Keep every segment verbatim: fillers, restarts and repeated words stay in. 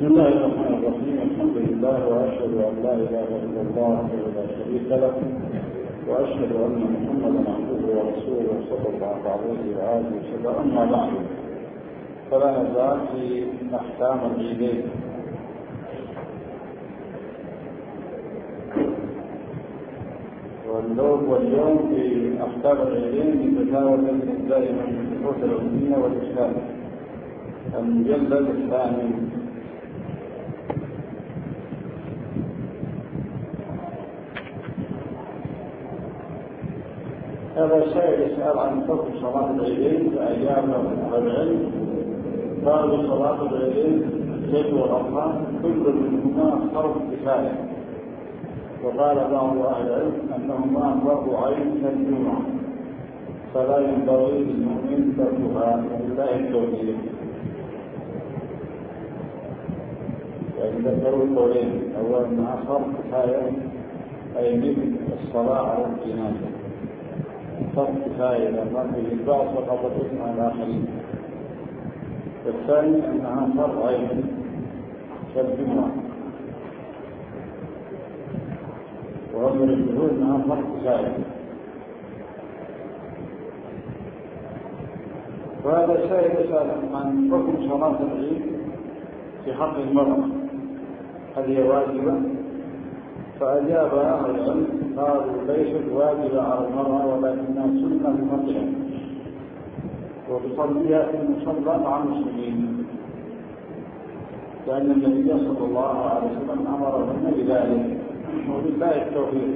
بسم الله الرحمن الرحيم. الحمد لله واشهد ان لا اله الا الله وحده لا شريك له واشهد ان محمدا عبده ورسوله صلى الله عليه واله وسلم. اما بعد، فلا نزال في احكام العيدين. واليوم في احكام العيدين نتناول دائما من البحوث العلميه والاسلام المجلد الثاني. هذا السائل يسأل عن حكم صلاة العيدين فأجاب العلم قالوا صلاة العيدين العيد والأضحى كل منهما فرض كفاية، وقال بعض أهل العلم أنهما فرض عين كالجمعة فلا ينبغي للمؤمن تركها، ولله التوفيق. يعني ذكروا القولين، أولا أنها فرض كفاية أي مثل الصلاة على الجنازة فرض كفاية لما فيه البعض فقط الإثم على الآخرين. والثاني أنها فرض عين كالجمعة، وهم يقولون أنها فرض كفاية. وهذا الشيء يسأل عن حكم صلاة العيد في حق المرأة، هل هي واجبة؟ فأجاب أهل العلم قالوا ليست واجبة على المرأة ولكنها سنة لمرأة وتصليها في المصلى مع المسلمين، لأن النبي صلى الله عليه وسلم أمرهن بذلك، وبالله التوفيق.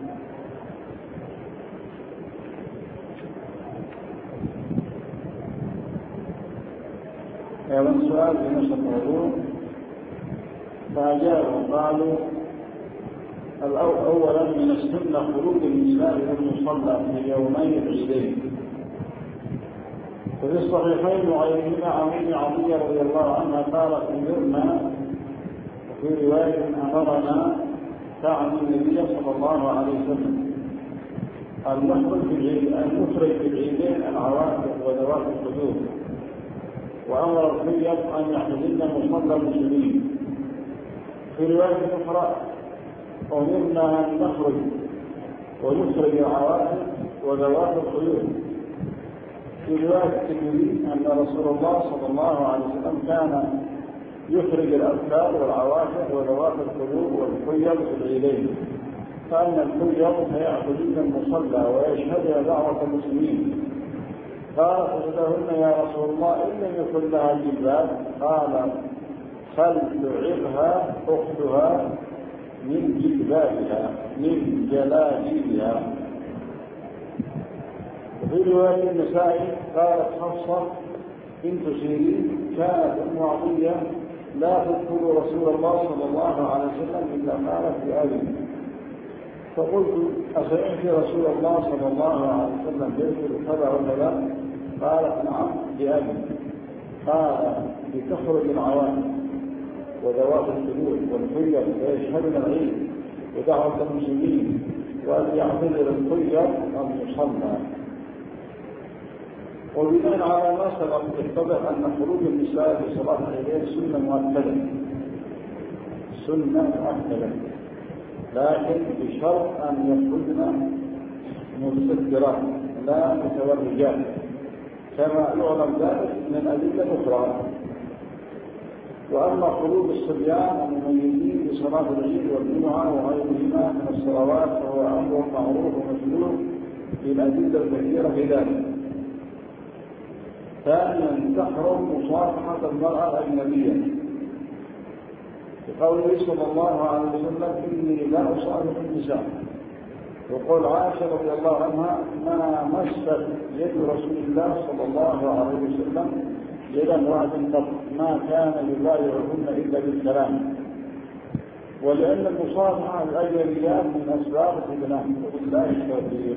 أيضا سؤال في نفس الموضوع فأجابوا قالوا أولا من السنة خروج النساء إلى المصلى في يومي العيدين، وفي الصحيحين وغيرهما عن ام عطية رضي الله عنها قالت أمرنا، وفي رواية أمرنا تعني النبي صلى الله عليه وسلم أن نخرج في العيد أن نخرج في العيدين العواتق وذوات الخدود، وأمر الخير أن يحتجن مصلى المسلمين. في رواية أخرى أمرنا أن نخرج ونخرج العواتق وذوات الخيول. في رواية الترمذي أن رسول الله صلى الله عليه وسلم كان يخرج الأبكار والعواتق وذوات الخيول والخيل في العيدين، فأن الخيل سيأخذن المصلى ويشهدها دعوة المسلمين. قالت لهن يا رسول الله إن لم يكن لها جلباب؟ قال فلتعرها أختها من جلبابها من جلابيبها. وفي رواية النسائي قالت حفصة بنت سيرين كانت أم عطية لا تذكر رسول الله صلى الله عليه وسلم إلا قالت بأبي، فقلت أسمعت رسول الله صلى الله عليه وسلم يذكر كذا وكذا؟ قالت نعم بأبي. قال لتخرج العواتق وذوات الخدود والخيل فيشهدن العيد ودعوة المسلمين، وأن يعتذر الخيل المصلى. وبناء على ما سبق يتضح أن خروج النساء في صلاة العيدين سنة مؤكدة سنة مؤكدة لكن بشرط أن يخرجن مستترات لا متورجات، كما يعلم ذلك من أدلة أخرى. وأما خروج الصبيان المميزين بصلاة العيد والجمعة وغيرهما من الصلوات فهو أمر معروف ومسلوب بالأدلة الكثيرة في ذلك. ثانيا تحرم مصافحة المرأة الأجنبية بقوله صلى الله عليه وسلم إني لا أصافح النساء، وقول عائشة رضي الله عنها ما مست يد رسول الله صلى الله عليه وسلم يدا امرأة قط ما كان يبايعهن إلا بالكلام، ولأن المصافحة الأجنبيات من أسباب الفتنة، وبالله التوفيق.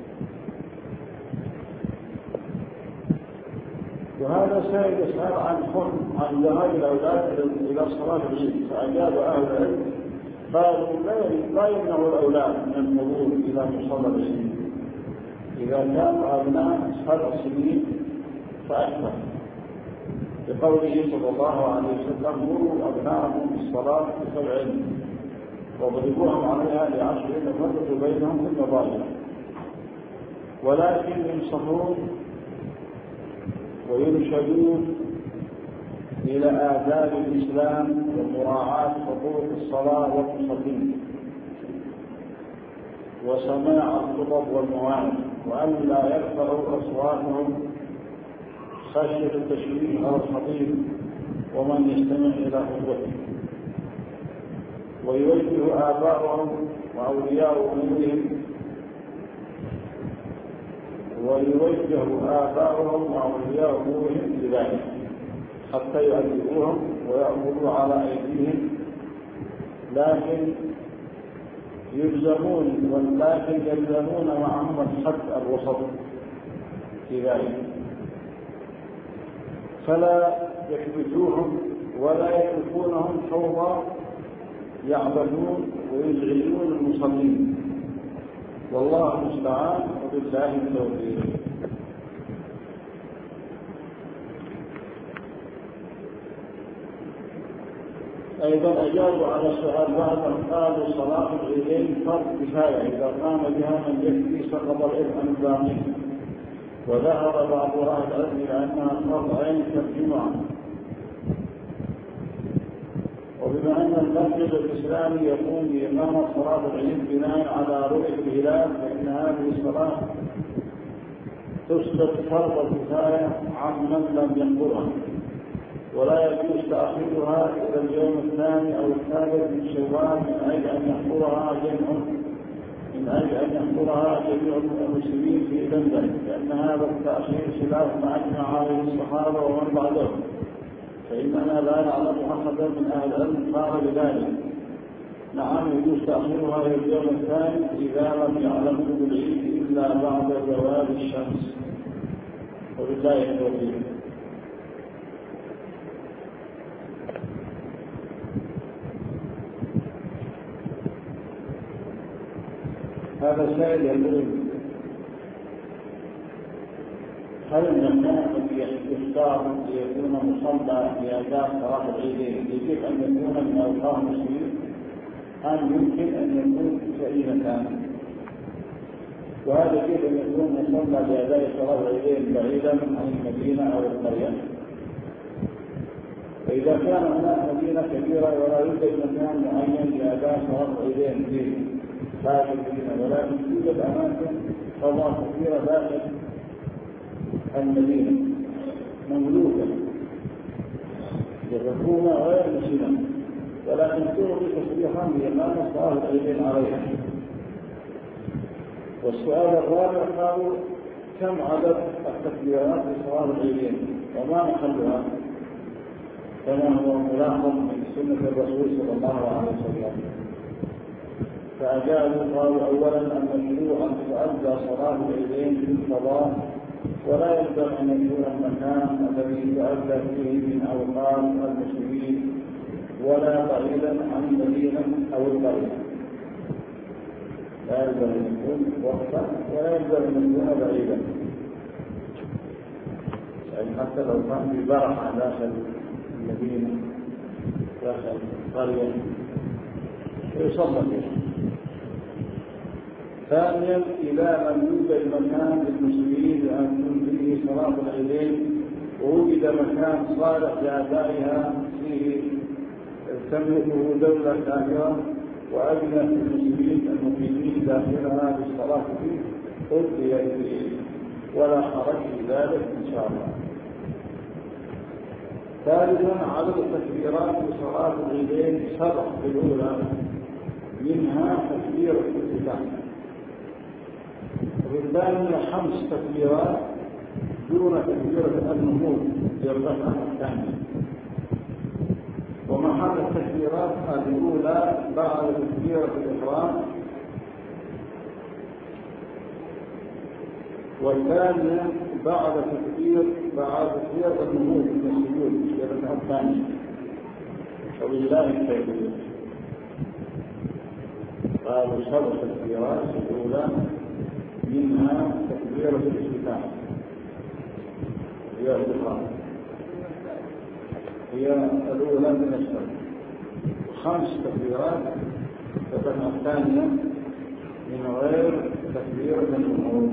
وهذا سائل يسأل عن حكم عن ذهاب الأولاد إلى صلاة العيد، فأجاب أهل العلم قالوا لا يمنع الأولاد من الحضور إلى مصلى العيد إذا كانوا أبناء سبع سنين فأكثر، لقوله صلى الله عليه وسلم مروا أبناءكم بالصلاة بسبع واضربوهم عليها لعشر فرقوا بينهم في المضاجع، ولكن ينصحون ويرشدون إلى آداب الإسلام ومراعاة حقوق الصلاة والمصلين وسماع الخطب والمواعظ، وأن لا يرفعوا أصواتهم خشية التشويش أو الخطيب ومن يستمع إلى خطبته، ويوجه آباءهم وأولياء أمورهم ويوجه آباؤهم وأولياء أمورهم لذلك حتى يؤدبوهم ويأمروا على أيديهم، لكن يلزمون ولكن يلزمون معهم الحد الوسط في ذلك، فلا يكبتوهم ولا يتركونهم فوضى يعبدون ويزعجون المصلين، والله المستعان وبالله التوفيق. أيضا أجابوا على السؤال بعضهم قالوا صلاة العيدين فرض كفاية، إذا قام بها من يكفي سقط الإثم عن الباقي، وذهب بعض أهل العلم إلى أنها فرض عين كالجمعة. وبما أن المسجد الإسلامي يقوم بإقامة صلاة العيد بناء على رؤية الهلال، فإن هذه الصلاة تسقط فرض الكفاية عن من لم يحضرها، ولا يجوز تأخيرها إلى اليوم الثاني أو الثالث من شوال من أجل أن يحضرها جمع من أجل أن يحضرها جميع المسلمين في بلده، لأن هذا التأخير خلاف ما أجمع عليه الصحابة ومن بعدهم، فإننا لا نعلم أحدا من أهل العلم قال بذلك. نعم يجوز تأخيرها إلى اليوم الثاني إذا لم يعلموا بالعيد إلا بعد زوال الشمس، وبالله التوفيق. هذا السائل يقول: هل المكان الذي يختار ليكون مصلى لأداء صلاة العيدين يجب أن يكون من أوقاف المسلمين أم يمكن أن يكون في أي مكان؟ وهذا يجب أن يكون مصلى لأداء صلاة العيدين بعيدا عن المدينة أو القرية. فإذا كان هناك مدينة كبيرة ولا يوجد مكان معين لأداء صلاة العيدين فيه خارج المدينة، ولكن توجد أماكن فضاء كثيرة داخل المدينة مملوكة للحكومة غير مسلمة، ولكن تعطي تصريحا بإقامة صلاة العيدين عليها. والسؤال الرابع قالوا: كم عدد التكبيرات لصلاة العيدين وما محلها كما هو ملاحظ من سنة الرسول صلى الله عليه وسلم؟ فأجابوا قالوا: أولا أن المشروع أن تؤدى صلاة العيدين في الفضاء، ولا يلزم أن يكون المكان الذي تؤدى فيه من أوقات المسلمين ولا بعيدا عن المدينة أو القرية، لا يلزم أن يكون وقتا ولا يلزم أن يكون بعيدا، يعني حتى لو كان في برحة داخل المدينة داخل القرية يصلى فيها. ثانيا إذا لم يوجد مكان للمسلمين لأن يكون فيه صلاة العيدين ووجد مكان صالح لأدائها فيه تملكه دولة كافرة وأذنت المسلمين المقيمين داخلها بالصلاة فيه أدي إليه ولا حرج في ذلك إن شاء الله. ثالثا عدد التكبيرات لصلاة العيدين سبع بالأولى، منها تكبير الافتتاح، وبالثانية خمس تكبيرات دون تكبيرة النهوض للركعة الثانية، ومحل التكبيرات الأولى بعد تكبيرة الإحرام، والثانية بعد تكبير بعد تكبيرة النهوض من السجود للركعة الثانية، وبالله التوفيق. قالوا سبع تكبيرات الأولى منها تكبيرة الافتتاح هي الإحرام. هي الأولى من الشرط، وخمس تكبيرات تتبع الثانية من غير تكبيرة الجمهور.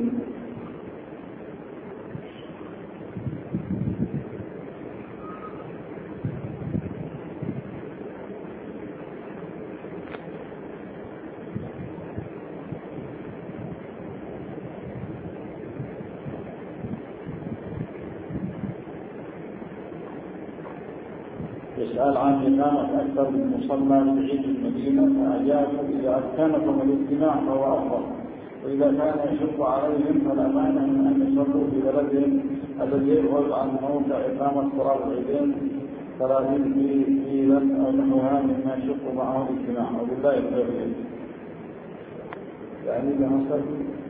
يسأل عن إقامة أكثر من مصلى في عيد المدينة، فأجابوا إذا أمكنكم الاجتماع فهو أفضل، وإذا كان يشق عليهم فلا مانع من أن يصلوا في بلدهم الذي يبعد عن موقع إقامة صلاة العيدين ثلاثين كيلا أو نحوها مما يشق معه الاجتماع، وبالله التوفيق. يعني إذا نصل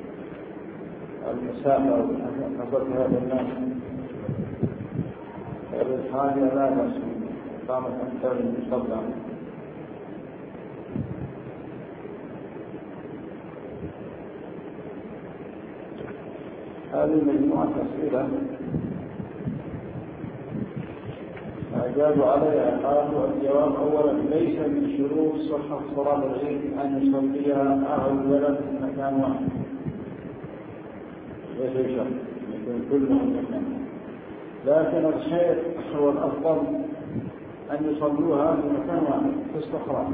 المسافة أو نصلت هذا الناس الحاجة لا بأس إقامة أكثر من مصلى. هذه مجموعة أسئلة أجابوا عليها. قالوا الجواب أولا ليس من شروط صحة صلاة العيد أن يصليها أهل البلد في مكان واحد، ليس شرط يكون كلهم مكان، لكن الخير هو الأفضل أن يصلوها في مكان واحد في الصحراء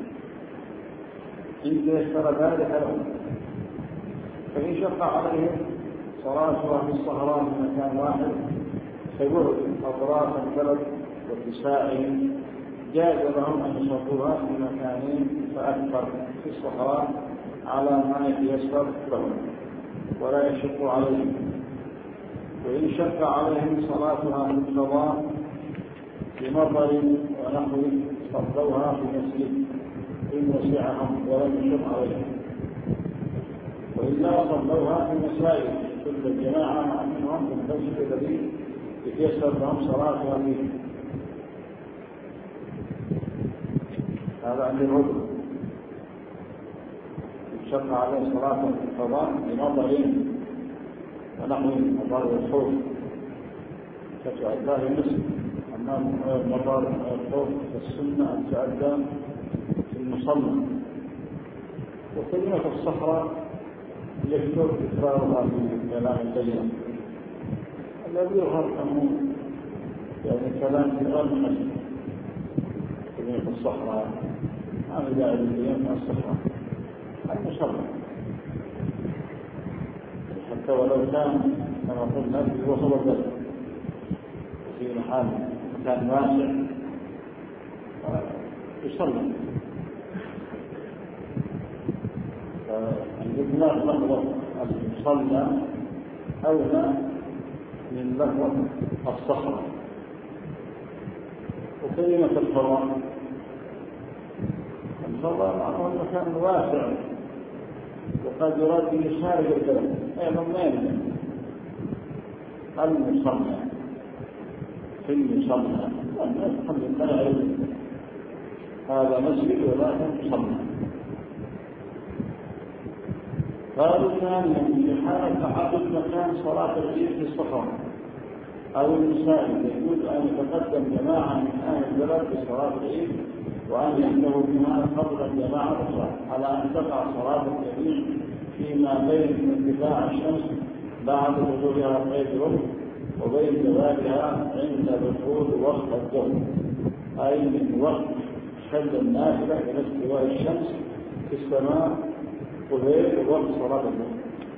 إن تيسر ذلك لهم، فإن شق عليهم صلاتها في الصحراء في مكان واحد فبعد أطراف البلد واتساعهم جاز لهم أن يصلوها في مكانين فأكثر في الصحراء على ما يتيسر لهم ولا يشق عليهم. وإن شق عليهم صلاتها في الفضاء بمطر ونحوه صلوها في مسجد إن وسعهم ولم يشق عليهم، وإلا صلوها في مساجد كل الجماعة منهم في المسجد الذي يتيسر لهم صلاتها فيه. هذا عند الرجل يشق عليه صلاة في الفضاء بمطر ونحوه مطر الخوف فتؤدى المسجد، أما مطر الخوف فالسنة أن تؤدى في المصلى. وكلمة الصحراء يكثر تكرارها في كلام الكلمة الذي يظهر أنه يعني كلام في غير المسجد. كلمة الصحراء هذا داعي لكلمة الصحراء المصلى، حتى ولو كان كما قلنا في وسط البلد في محل مكان واسع يصلي. فالإطلاق لفظة المصلى أولى من لفظة الصحراء. وكلمة الفضاء الفضاء معناه المكان الواسع، وقد يراد به خارج البلد أيضا ما يمكن المصلى في المصلى والناس الحمد لله يعلم هذا مسجد ولكن مصلى. قالوا ثانيا في حالة تعدد مكان صلاة العيد في الصحراء أو المساجد يجوز أن يتقدم جماعة من أهل البلد لصلاة العيد وأن يحضروا بها قبل الجماعة الأخرى على أن تقع صلاة الجميع فيما بين ارتفاع الشمس بعد ظهورها قيد الوقت وبين زوالها عند دخول وقت الظهر، أي من وقت حل النافلة إلى استواء الشمس في السماء وغير وقت صلاة الظهر.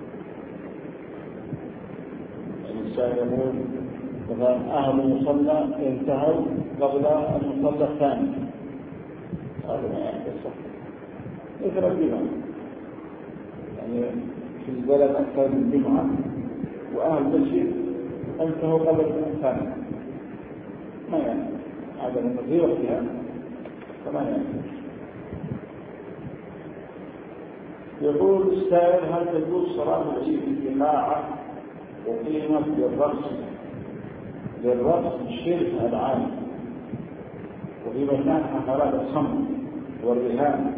الإنسان يقول مثلا أهل المصلى انتهوا قبل المصلى الثاني، هذا ما يحدث صح مثل الجمعة، يعني في البلد أكثر من جمعة وأهل المسجد انتهوا قبل الثاني ما يعني هذا من في وقتها فما يعني. يقول السائل هل تجوز صلاة العيد في جماعة وقيمة للرقص للرقص الشرك العام وفي مكان حفلات الخمر والرهان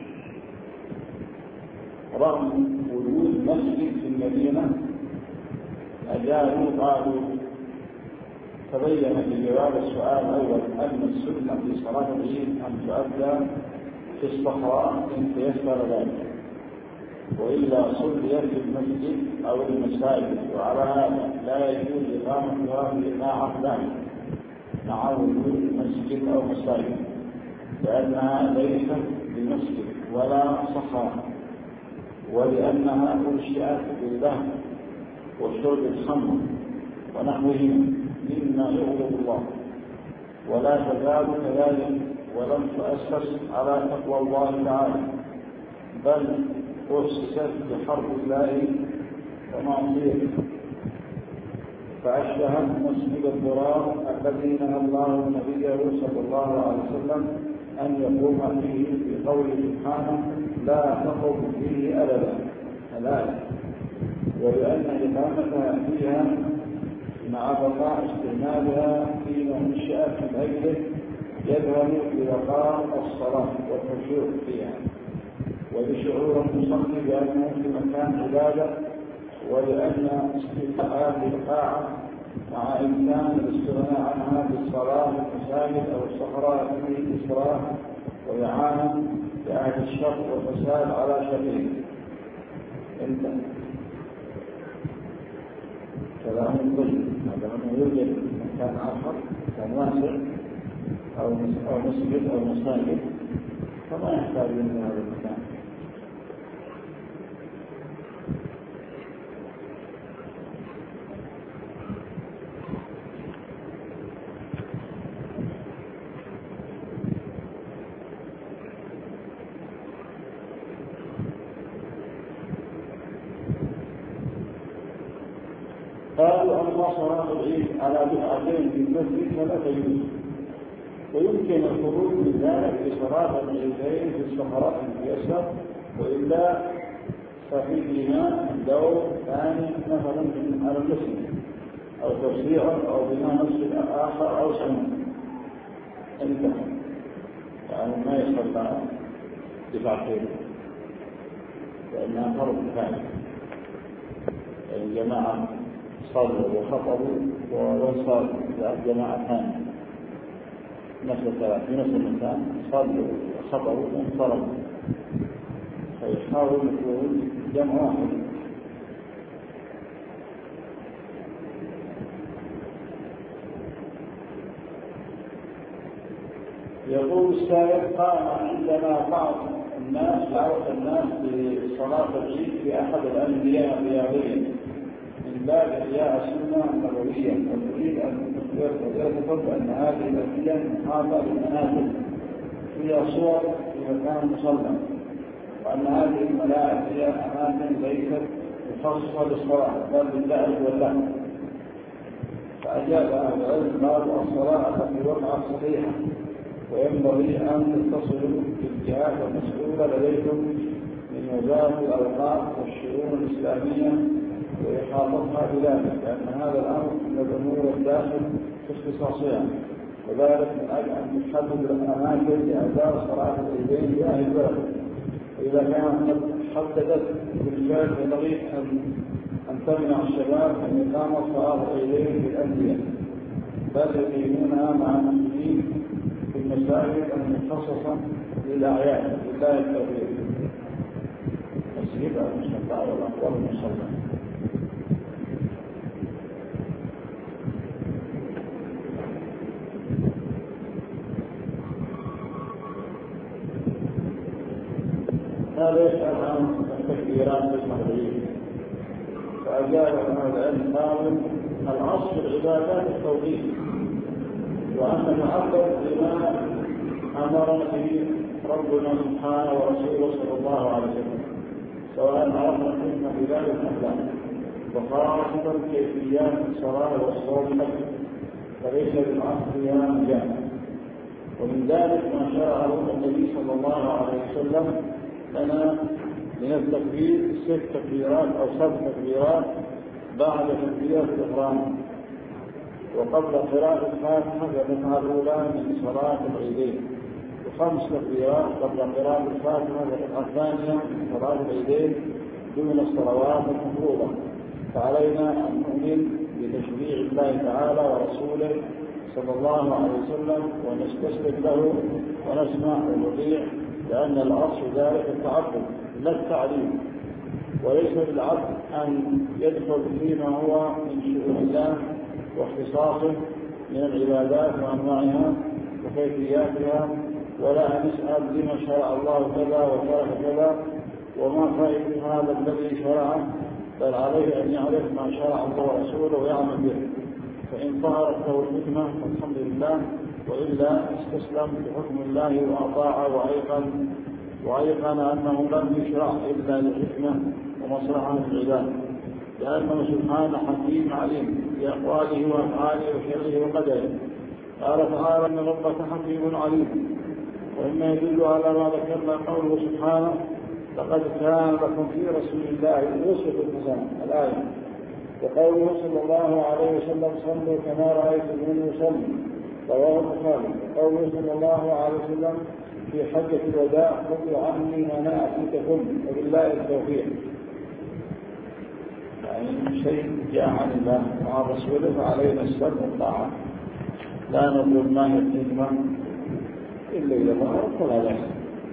رغم وجود مسجد في المدينة؟ أجابوا قالوا تبين في جواب السؤال الأول أن السنة في صلاة العيد أن تؤدى في الصحراء إن تيسر ذلك، وإلا صليت في المسجد أو المساجد، وعلى هذا لا يجوز إقامتها بإقامة ذلك مع وجود مسجد أو مساجد، لأنها ليست بمسجد ولا صحراء، ولأنها أنشئت بالذهب وشرب الخمر ونحوهما مما يغضب الله، ولا تزال كذلك، ولم تؤسس على تقوى الله تعالى، بل أسست بحرب الله ومعصيته، فأشبهت مسجد الضرار الذي نهى الله نبيه صلى الله عليه وسلم أن يقوم فيه بقوله سبحانه لا تقم فيه أبدا الآية، ولأن إقامتها فيها مع بقاء استعمالها فيما انشأت من أجله يذهب ببقاء الصلاة والخشوع فيها، ولشعور المصلي بأنه في مكان عبادة، ولأن استيفاء القاعة مع إمكان الاستغناء عنها بالصلاة في المساجد أو الصحراء فيه إسراف وإعانة لأهل الشر والفساد على شرعه. انتهى كلام الظلم، هذا أنه يوجد مكان آخر كان واسع أو مسجد أو مساجد فما يحتاج إلى هذا المكان. قالوا أما صلاة العيد على بدعتين في المسجد فلا تجوز، ويمكن الخروج من ذلك لصلاة العيدين في الصحراء الميسر، وإلا ففي بناء دور ثاني مثلا على المسجد أو توسيعا أو بناء مسجد آخر أو سنة انتهى، يعني ما يصلى بدعتين لأنها فرض كفاية، يعني جماعة صلوا وخطبوا وانصروا جماعة ثانية نفس الثلاث في نفس المكان صلوا وخطبوا وانصروا، فيحاول يكون جمع واحد. يقول السائل قام عندنا بعض الناس دعوة الناس لصلاة العيد في أحد الأندية الرياضية من باب إحياء السنة النبوية، وتريد أن تثبت أن هذه الأندية محاطة بالمنازل فيها صور في مكان مصلى، وأن هذه الملاعب هي أماكن ليست مخصصة للصلاة بل للعب واللهو. فأجاب أهل العلم قالوا الصلاة في وقعة صحيحة، وينبغي أن تتصلوا بالجهات المسؤولة لديكم من وزارة الأوقاف والشؤون الإسلامية وإحاطتها بذلك، لأن هذا الأمر من الأمور الداخل في اختصاصها، وذلك من أجل أن تحدد الأماكن لأداء صلاة العيدين لأهل البلد، وإذا كانت حددت بالفعل ينبغي أن أن تمنع الشباب من إقامة صلاة العيدين في الأندية، بل يقيمونها مع المسلمين في المساجد المخصصة للأعياد. لله التوفيق. مسجد المصلى والأقوال المصلى. هذا يسأل عن التكبيرات المغربية، فأجاب أهل العلم قالوا الأصل العبادات التوحيد، وأن نعبر بما أمرنا به ربنا سبحانه ورسوله صلى الله عليه وسلم، سواء عرفنا الحكمة بذلك أم لا، وخاصة كيفيات الصلاة والصوم فليس بالعصر فيها مجال. ومن ذلك ما شرعه النبي صلى الله عليه وسلم لنا من التكبير ست تكبيرات أو سبع تكبيرات بعد تكبيرة الإحرام، وقبل قراءة الفاتحة الركعة الأولى من صلاة العيدين، وخمس تكبيرات قبل قراءة الفاتحة الركعة الثانية من صلاة العيدين دون الصلوات المفروضة. فعلينا أن نؤمن بتشريع الله تعالى ورسوله صلى الله عليه وسلم ونستسلم له ونسمع ونطيع، لأن الأصل ذلك التعبد لا التعليم، وليس للعبد أن يدخل فيما هو من شؤون الله واختصاصه من العبادات وأنواعها وكيفياتها، ولا أن يسأل لما شرع الله كذا وترك كذا وما فائدة هذا الذي شرعه، بل عليه أن يعرف ما شرع الله ورسوله ويعمل به. فإن ظهرت له الحكمة فالحمد لله، وإلا استسلم بحكم الله وأطاع وأيقن وأيقن أنه لم يشرع إلا لحكمة ومصلحة للعباد، لأنه سبحانه حكيم عليم بأقواله وأفعاله وشرعه وقدره. قال تعالى إن ربك حكيم عليم. وإما يدل على ما ذكرنا قوله سبحانه لقد كان لكم في رسول الله أسوة حسنة الآية، وقوله صلى الله عليه وسلم صلوا كما رأيتموني أصلي رواه البخاري، وقوله صلى الله عليه وسلم في حجة الوداع خذوا عني مناسككم وبالله التوفيق. يعني شيء جاء عن الله وعن رسوله فعلينا السر والطاعة، لا نقول ما هي الحكمة إلا إذا ظهرت ولا لا.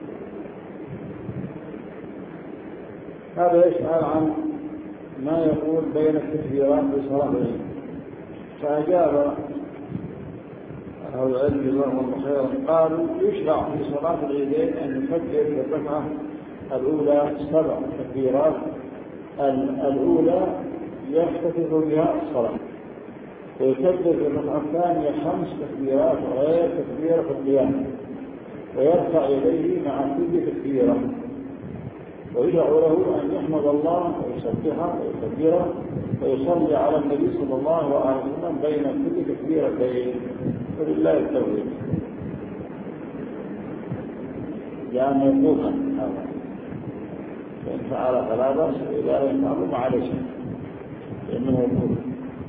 هذا يسأل عن ما يقول بين التكبيرات بصلاة العيد، فأجاب أهل العلم جزاهم الله خيرا قالوا يشرع في صلاة العيدين أن يكبر في الركعة الأولى سبع تكبيرات، الأولى يفتتح بها الصلاة، ويكبر في الركعة الثانية خمس تكبيرات غير تكبيرة القيام، ويرفع يديه مع كل تكبيرة، ويشرع له أن يحمد الله ويسبحه ويكبره ويصلي على النبي صلى الله عليه وسلم بين كل تكبيرتين، ولله التوفيق. جاء موقوفا هذا، فإن فعل فلا بأس، وإذا لم يفعل فعل شيء لأنه موقوف.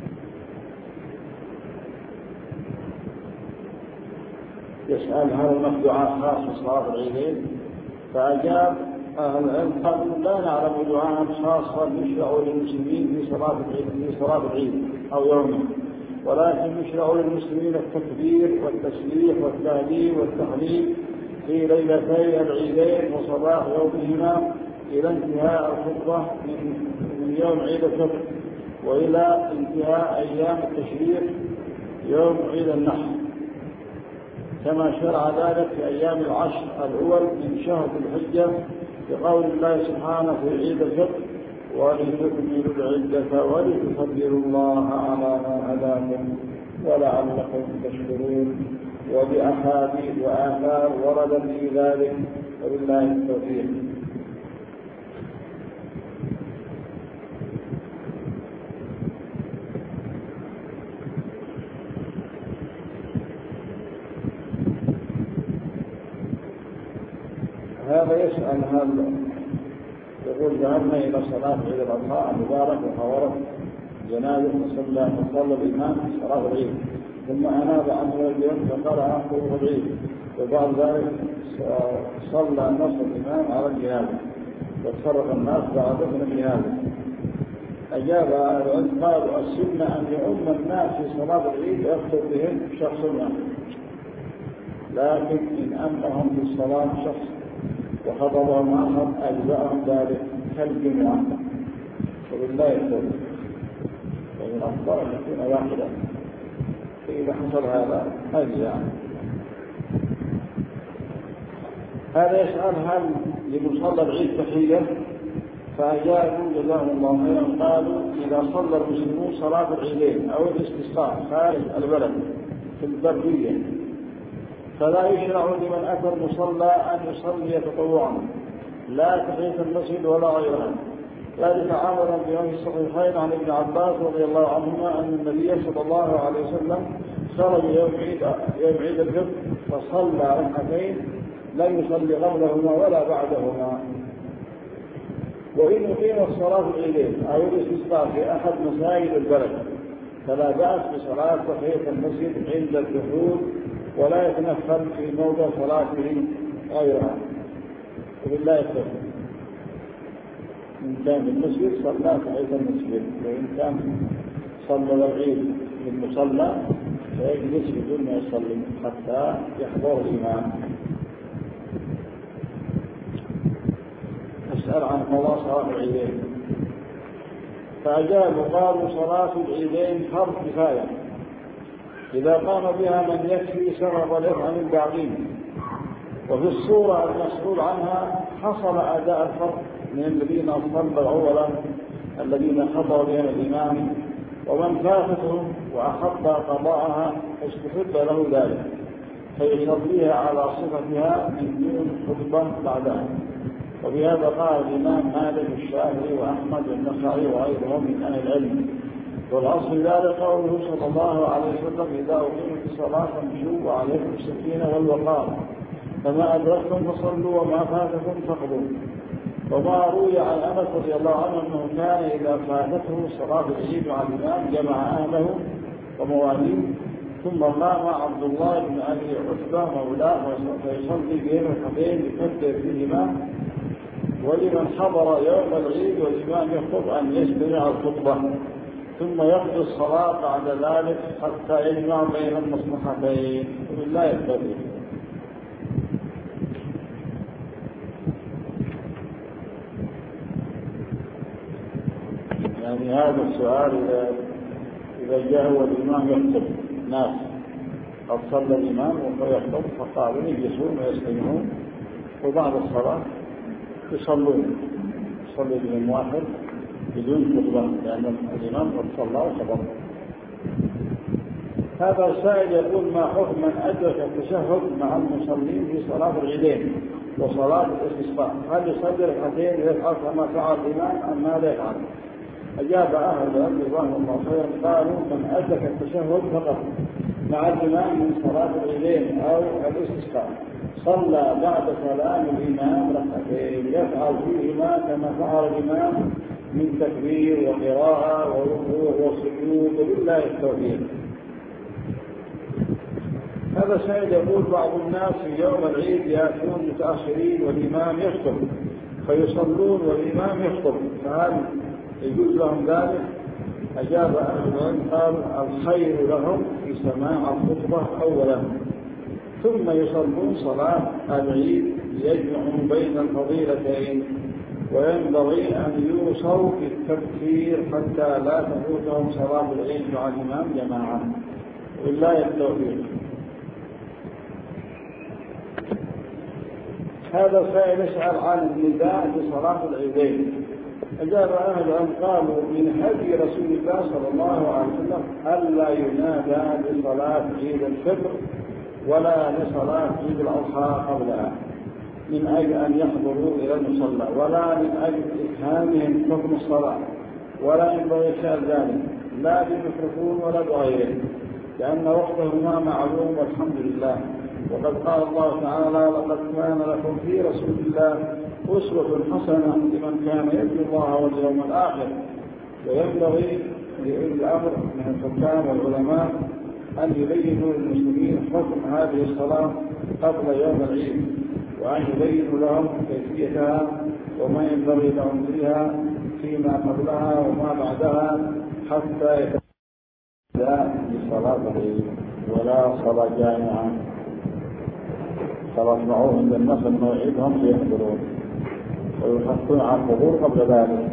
يسأل هل هناك دعاء خاص في صلاة العيدين؟ فأجاب أهل العلم قالوا لا نعلم دعاء خاصا يشرع للمسلمين في صلاة العيد في صلاة العيد أو يومه، ولكن يشرع للمسلمين التكبير والتسبيح والتهليل والتحليل في ليلتي العيدين وصباح يومهما إلى انتهاء الخطبة من يوم عيد الفطر وإلى انتهاء أيام التشريق يوم عيد النحر، كما شرع ذلك في أيام العشر الأول من شهر الحجة بقول الله سبحانه في عيد الفطر ولتكملوا العدة ولتكبروا الله على ما هداكم ولعلكم تشكرون، وبأحاديث وآثار ورد في ذلك، وبالله التوفيق. هذا يسأل هل يقول ذهبنا إلى صلاة عيد الأضحى المبارك وحضرت جنازة وصلى فصلى الإمام في صلاة العيد، ثم أناب عنه اليوم فقرأ خطبة العيد، وبعد ذلك صلى نص الإمام على الجنازة وتفرق الناس بعدهم الجنازة. أجاب العلم قالوا السنة أن يؤم الناس في صلاة العيد ويخطب بهم شخص واحد، لكن إن أمهم في الصلاة شخص وخطبهم آخر أجزاءهم ذلك كالجمعة، وبالله التوفيق. ومن الأفضل أن يكون واحدا، فإذا حصل هذا أجزاء. هذا يسأل هل لمصلى العيد تحية؟ فأجابوا جزاهم الله خيرا قالوا إذا صلى المسلمون صلاة العيدين أو الاستسقاء خارج البلد في البرية فلا يشرع لمن أتى المصلى أن يصلي تطوعا لا تحية المسجد ولا غيرها، ذلك عملا بيوم الصحيحين عن ابن عباس رضي الله عنهما أن النبي صلى الله عليه وسلم خرج يوم عيد يوم عيد الفطر فصلى ركعتين لا يصلي قبلهما ولا بعدهما. وإن أقيم الصلاة العيدين أو الاستسقاء في أحد مساجد البلد فلا بأس بصلاة تحية المسجد عند الدخول، ولا يتنفل في موضع صلاته غيرها، وبالله التوفيق. إن كان في المسجد صلى تحية المسجد، وإن كان صلى العيد في المصلى فيجلس بدون ما يصلي حتى يحضر الإمام. أسأل عن قضاء صلاة العيدين، فأجابوا قالوا صلاة العيدين فرض كفاية، إذا قام بها من يكفي سقط الإثم عن الباقين. وفي الصورة المسؤول عنها حصل أداء الفرض من الذين صلوا أولا الذين حضروا بهم الإمام، ومن فاتتهم وأحب قضاءها استحب له ذلك فيصليها على صفتها من دون خطبة بعدها. وبهذا قال الإمام مالك الشافعي وأحمد والنخعي وغيرهم من أهل العلم. والأصل ذلك قوله صلى الله عليه وسلم إذا أقيمت الصلاة فامشوا وعليكم السكينة والوقار، فما أدركتم فصلوا وما فاتكم فاقضوا. وما روي عن أنس رضي الله عنه أنه كان إذا فاتته صلاة العيد مع الإمام جمع أهله ومواليه ثم قام عبد الله بن أبي عتبة مولاه فيصلي بهم ركعتين يكبر فيهما. ولمن حضر يوم العيد والإمام يخطب أن يستمع الخطبة ثم يقضي الصلاة بعد ذلك حتى يجمع بين المصلحتين. وبالله التوفيق. يعني هذا السؤال إذا إذا جاء والإمام يخطب ناس قد صلى الإمام وهو يخطب فقالوا يجلسون ويستمعون وبعد الصلاة يصلون، يصلي بهم واحد بدون خطبة لأن الإمام قد صلى وخطب. هذا السائل يقول ما حكم من أدرك التشهد مع المصلين في صلاة العيدين وصلاة الاستسقاء؟ هل يصلي ركعتين ويفعل كما فعل الإمام أم ماذا يفعل؟ أجاب أهل العلم رضوان الله خيرا قالوا من أدرك التشهد فقط مع الإمام من صلاة العيدين أو الاستسقاء صلى بعد سلام الإمام ركعتين يفعل فيهما كما فعل الإمام من تكبير وقراءة وركوع وسجود وبالله التوفيق. هذا سائل يقول بعض الناس في يوم العيد يأتون متأخرين والإمام يخطب فيصلون والإمام يخطب، فهل يجوز لهم ذلك؟ أجاب أهل العلم قال الخير لهم في سماع الخطبة أولا ثم يصلون صلاة العيد ليجمعوا بين الفضيلتين، وينبغي أن يوصوا بالتبكير حتى لا تفوتهم صلاة العيد مع الإمام جماعة. بالله التوفيق. هذا سائل يسأل عن النداء لصلاة العيدين. أجاب أهل العلم قالوا من هدي رسول الله صلى الله عليه وسلم ألا ينادى لصلاة عيد الفطر ولا لصلاة عيد الأضحى قبلها من أجل أن يحضروا إلى المصلى ولا من أجل إفهامهم حكم الصلاة، ولا ينبغي فعل ذلك لا بالميكروفون ولا بغيره لأن وقتهما معلوم والحمد لله. وقد قال الله تعالى لقد كان لكم في رسول الله أسوة حسنة لمن كان يرجو الله واليوم الآخر. وينبغي لأولي الأمر من الحكام والعلماء أن يبينوا للمسلمين حكم هذه الصلاة قبل يوم العيد، وأن يبينوا لهم كيفيتها وما ينبغي لهم فيها فيما قبلها وما بعدها حتى يتبع لصلاة العيد ولا صلاة جامعة. صلاة معروف عند الناس موعدهم ليحضرون ويحثون على الحضور قبل ذلك.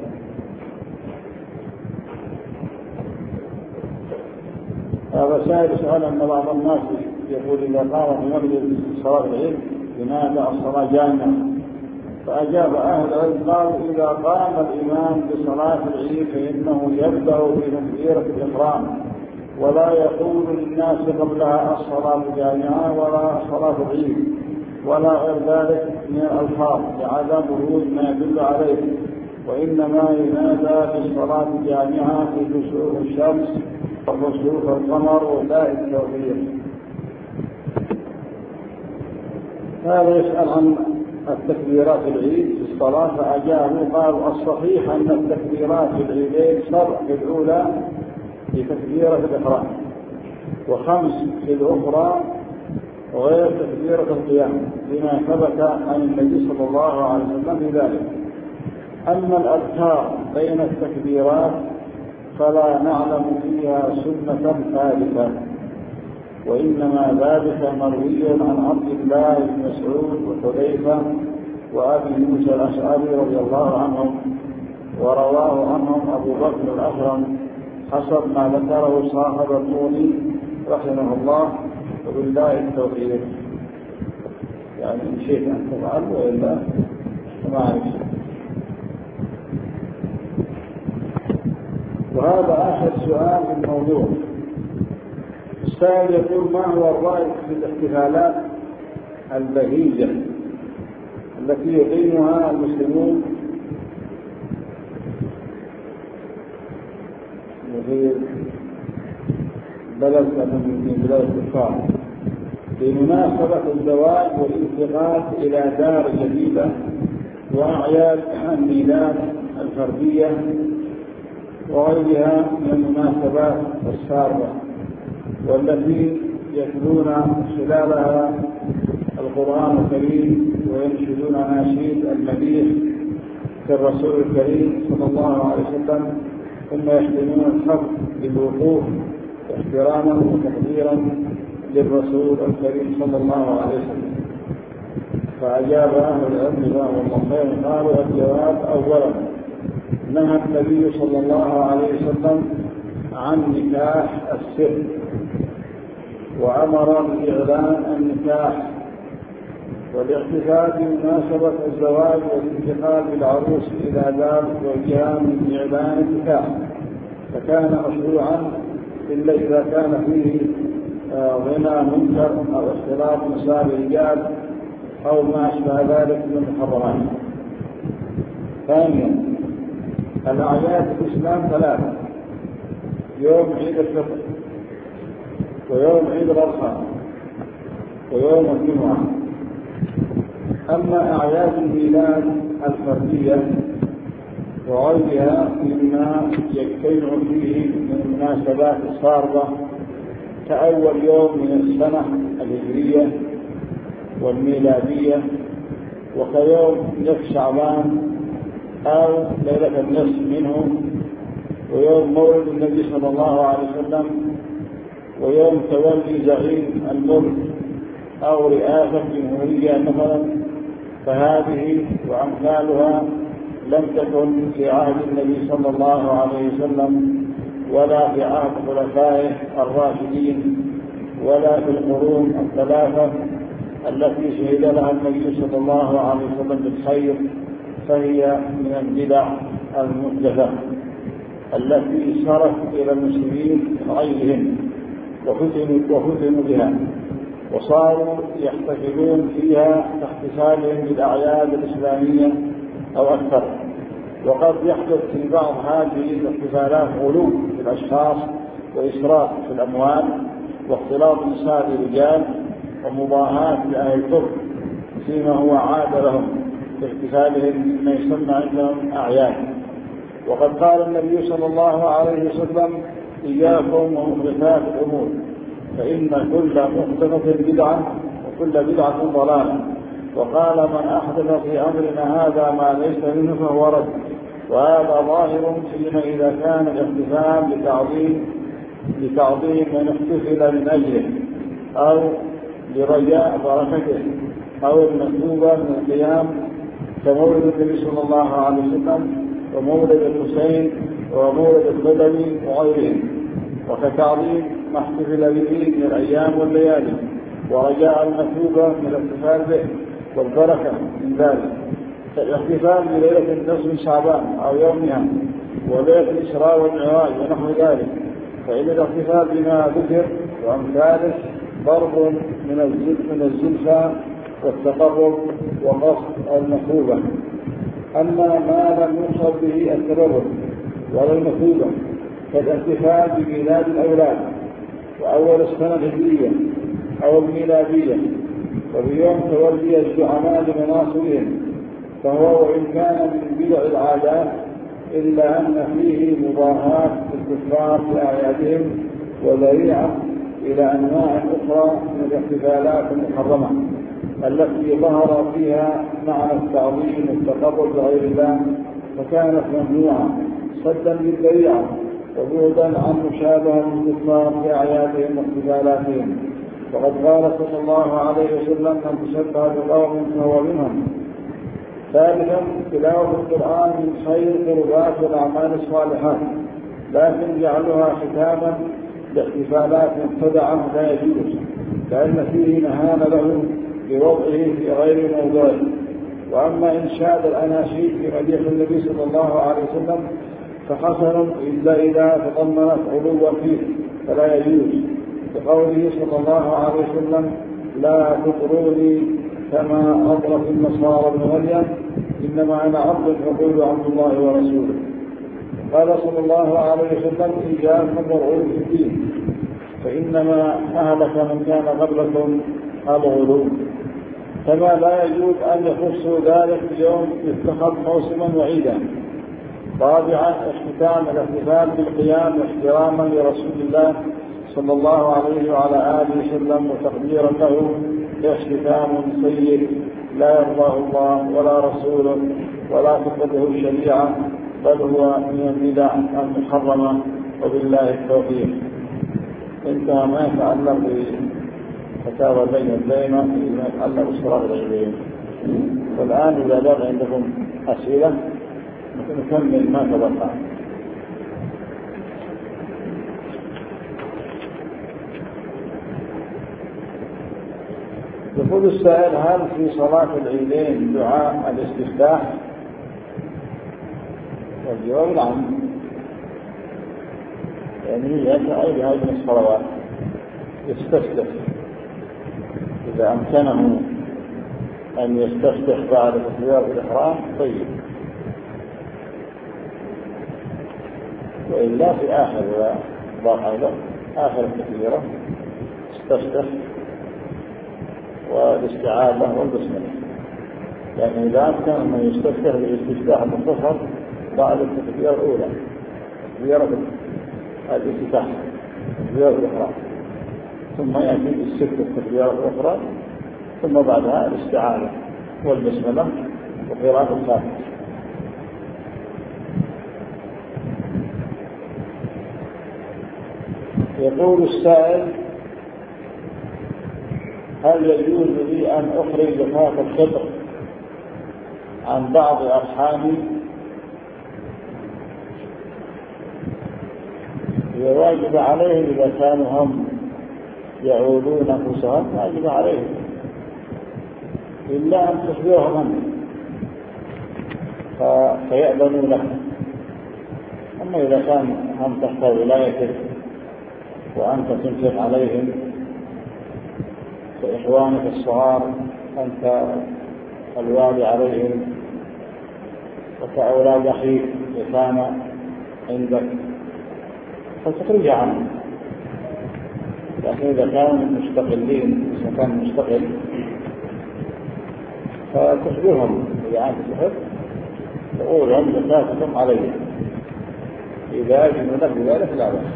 هذا سائل سؤال أن بعض الناس يقول إذا قام في مجلس صلاة العيد لماذا الصلاة جامعة؟ فأجاب أهل العلم قالوا إذا قام الإمام بصلاة العيد فإنه يبدأ بتكبيرة الإحرام ولا يقول للناس قبلها الصلاة جامعة ولا صلاة العيد ولا غير ذلك من الألفاظ لعدم ورود ما يدل عليه، وإنما ينادى بالصلاة جامعة في كسوف الشمس وكسوف القمر وباء التوفيق. هذا يسأل عن التكبيرات العيد في الصلاة فأجابوا قالوا الصحيح أن التكبيرات في العيدين سبع في الأولى في تكبيرة الإحرام وخمس في الأخرى وغير تكبيرة القيام بما ثبت عن النبي صلى الله عليه وسلم بذلك. أما الأذكار بين التكبيرات فلا نعلم فيها سنة ثابتة، وإنما ذلك مروي عن عبد الله بن مسعود وحذيفة وأبي موسى الأشعري رضي الله عنهم، ورواه عنهم أبو بكر الأكرم حسب ما ذكره صاحب الطولي رحمه الله، وبالله التوفيق. يعني إن شئت أن تفعل وإلا ما أعرف. وهذا آخر سؤال في الموضوع. السائل يقول: ما هو الرأي في الاحتفالات البهيجة التي يقيمها المسلمون في بلد من بلاد الكفار بمناسبة الزواج والانتقال إلى دار جديدة وأعياد الميلاد الفردية وغيرها من المناسبات السارة، والتي يتلون خلالها القرآن الكريم وينشدون أناشيد المديح كالرسول الكريم صلى الله عليه وسلم، ثم يحتمون الحق بالوقوف احتراما وتقديرا للرسول الكريم صلى الله عليه وسلم. فأجاب أهل العلم جزاهم الله خيرا قالوا: الجواب: أولا، نهى النبي صلى الله عليه وسلم عن نكاح السر، وأمر بإعلان النكاح والاحتفال بمناسبة الزواج والانتقال بالعروس إلى دار زوجها من إعلان النكاح، فكان مشروعا إلا إذا كان فيه غنى منكر أو اختلاط نساء الرجال أو ما أشبه ذلك من المحرمات. ثانيا، الأعياد في الإسلام ثلاثة: يوم عيد الفطر، ويوم عيد الأضحى، ويوم الجمعة. أما أعياد الميلاد الفردية وغيرها مما يجتمع فيه من المناسبات الصارمة كأول يوم من السنة الهجرية والميلادية، وكيوم نصف شعبان أو ليلة النصف منه، ويوم مولد النبي صلى الله عليه وسلم، ويوم تولي زعيم الملك أو رئاسة جمهورية مثلا، فهذه وأمثالها لم تكن في عهد النبي صلى الله عليه وسلم ولا في عهد خلفائه الراشدين ولا في القرون الثلاثة التي شهد لها النبي صلى الله عليه وسلم بالخير، فهي من البدع المحدثة التي صارت إلى المسلمين غيرهم وفتنوا بها، وصاروا يحتفلون فيها كاحتفالهم بالأعياد الإسلامية أو أكثر. وقد يحدث في بعض هذه الاحتفالات غلو في الأشخاص وإسراف في الأموال واختلاط نساء الرجال ومضاهاة لأهل الكفر فيما هو عاد لهم في احتفالهم مما يسمى عندهم أعياد. وقد قال النبي صلى الله عليه وسلم: إياكم ومحدثات الأمور، فإن كل محدثة بدعة وكل بدعة ضلالة. وقال: من أحدث في أمرنا هذا ما ليس منه فهو رد. وهذا ظاهر فيما إذا كان الاحتفال لتعظيم لتعظيم من احتفل من أجله أو لرجاء بركته أو المطلوبة من القيام، كمولد النبي صلى الله عليه وسلم ومولد الحسين ومولد البدوي وغيرهم، وكتعظيم ما احتفل به من الأيام والليالي ورجاء المثوبة من الاحتفال به والبركة من ذلك، كالاحتفال بليلة النصف من شعبان أو يومها وليلة الإسراء والمعراج ونحو ذلك، فإن الاحتفال بما ذكر وأمثاله ضرب من الزلفى والتقرب وقصد المثوبة. أما ما لم يقصد به التبرك ولا المثوبة كالاحتفال بميلاد الأولاد وأول السنة الهجرية أو الميلادية وبيوم تولي الزعماء لمناصبهم، فهو وإن كان من بدع العادات إلا أن فيه مضاهاة الكفار في أعيادهم وذريعة إلى أنواع أخرى من الاحتفالات المحرمة التي ظهر فيها معنى التعظيم والتقرب لغير الله، فكانت ممنوعة صدا للذريعة وبعدا عن مشابهة الكفار في أعيادهم واحتفالاتهم. وقد قال صلى الله عليه وسلم: من تشبه بقوم فهو منهم. ثالثا تلاوة القرآن من خير القربات والأعمال الصالحات، لكن جعلها ختاما باحتفالات مبتدعة لا يجوز، لأن فيه نهان له بوضعه في غير موضوعه. وأما إنشاد الأناشيد في مديح النبي صلى الله عليه وسلم فحسن إلا إذا تضمنت علوا فيه فلا يجوز، بقوله صلى الله عليه وسلم: لا تطروني كما أطرت النصارى ابن مريم، إنما أنا عبد فقولوا عبد الله ورسوله. قال صلى الله عليه وسلم: إن جاءكم مرعوب في الدين فإنما أهلك من كان قبلكم الغلو. كما لا يجوز أن يخصوا ذلك اليوم يتخذ موسما وعيدا. رابعا اختتام الاحتفال بالقيام احتراما لرسول الله صلى الله عليه وعلى آله وسلم وتقديرا له، اختتام سيء لا يرضاه الله ولا رسوله ولا تقبله الشريعة، بل هو من البدع المحرمة. وبالله التوفيق. انتهى ما يتعلق بفتاوى بين الدائمة فيما يتعلق بالصلاة العيدين. والآن إذا بقى عندكم أسئلة نكمل ما تبقى. يقول السائل: هل في صلاة العيدين دعاء الاستفتاح؟ والجواب نعم، يعني يدعي بهذه الصلوات يستفتح إذا أمكنه أن يستفتح بعد تكبيرة الإحرام طيب، وإلا في آخر ضاحة آخر التكبيرة استفتح والاستعاذة والبسملة. يعني إذا أمكن أن يستفتح بالاستفتاح المختصر بعد التكبيرة الأولى، تكبيرة الافتتاح، تكبيرة الإحرام، ثم يأتي بالست التكبيرات الأخرى، ثم بعدها الاستعاذة والبسملة وقراءة الفاتحة. يقول السائل: هل يجوز لي أن أخرج زكاة الفطر عن بعض أرحامي؟ واجب عليهم إذا كانوا هم يعودون أنفسهم، واجب عليهم إلا أن تخبرهم فيأذنوا لك. أما إذا كان هم تحت ولايتك وأنت تنفق عليهم كإخوانك الصغار، أنت الوالي عليهم وكأولاد أخيك يتامى عندك، فتخرج عنهم. لكن إذا كانوا مستقلين، إذا كان مستقل فتخبرهم إذا أنت تحب، تقول هم زكاتكم عليهم، إذا أجنوا لك بذلك لا بأس.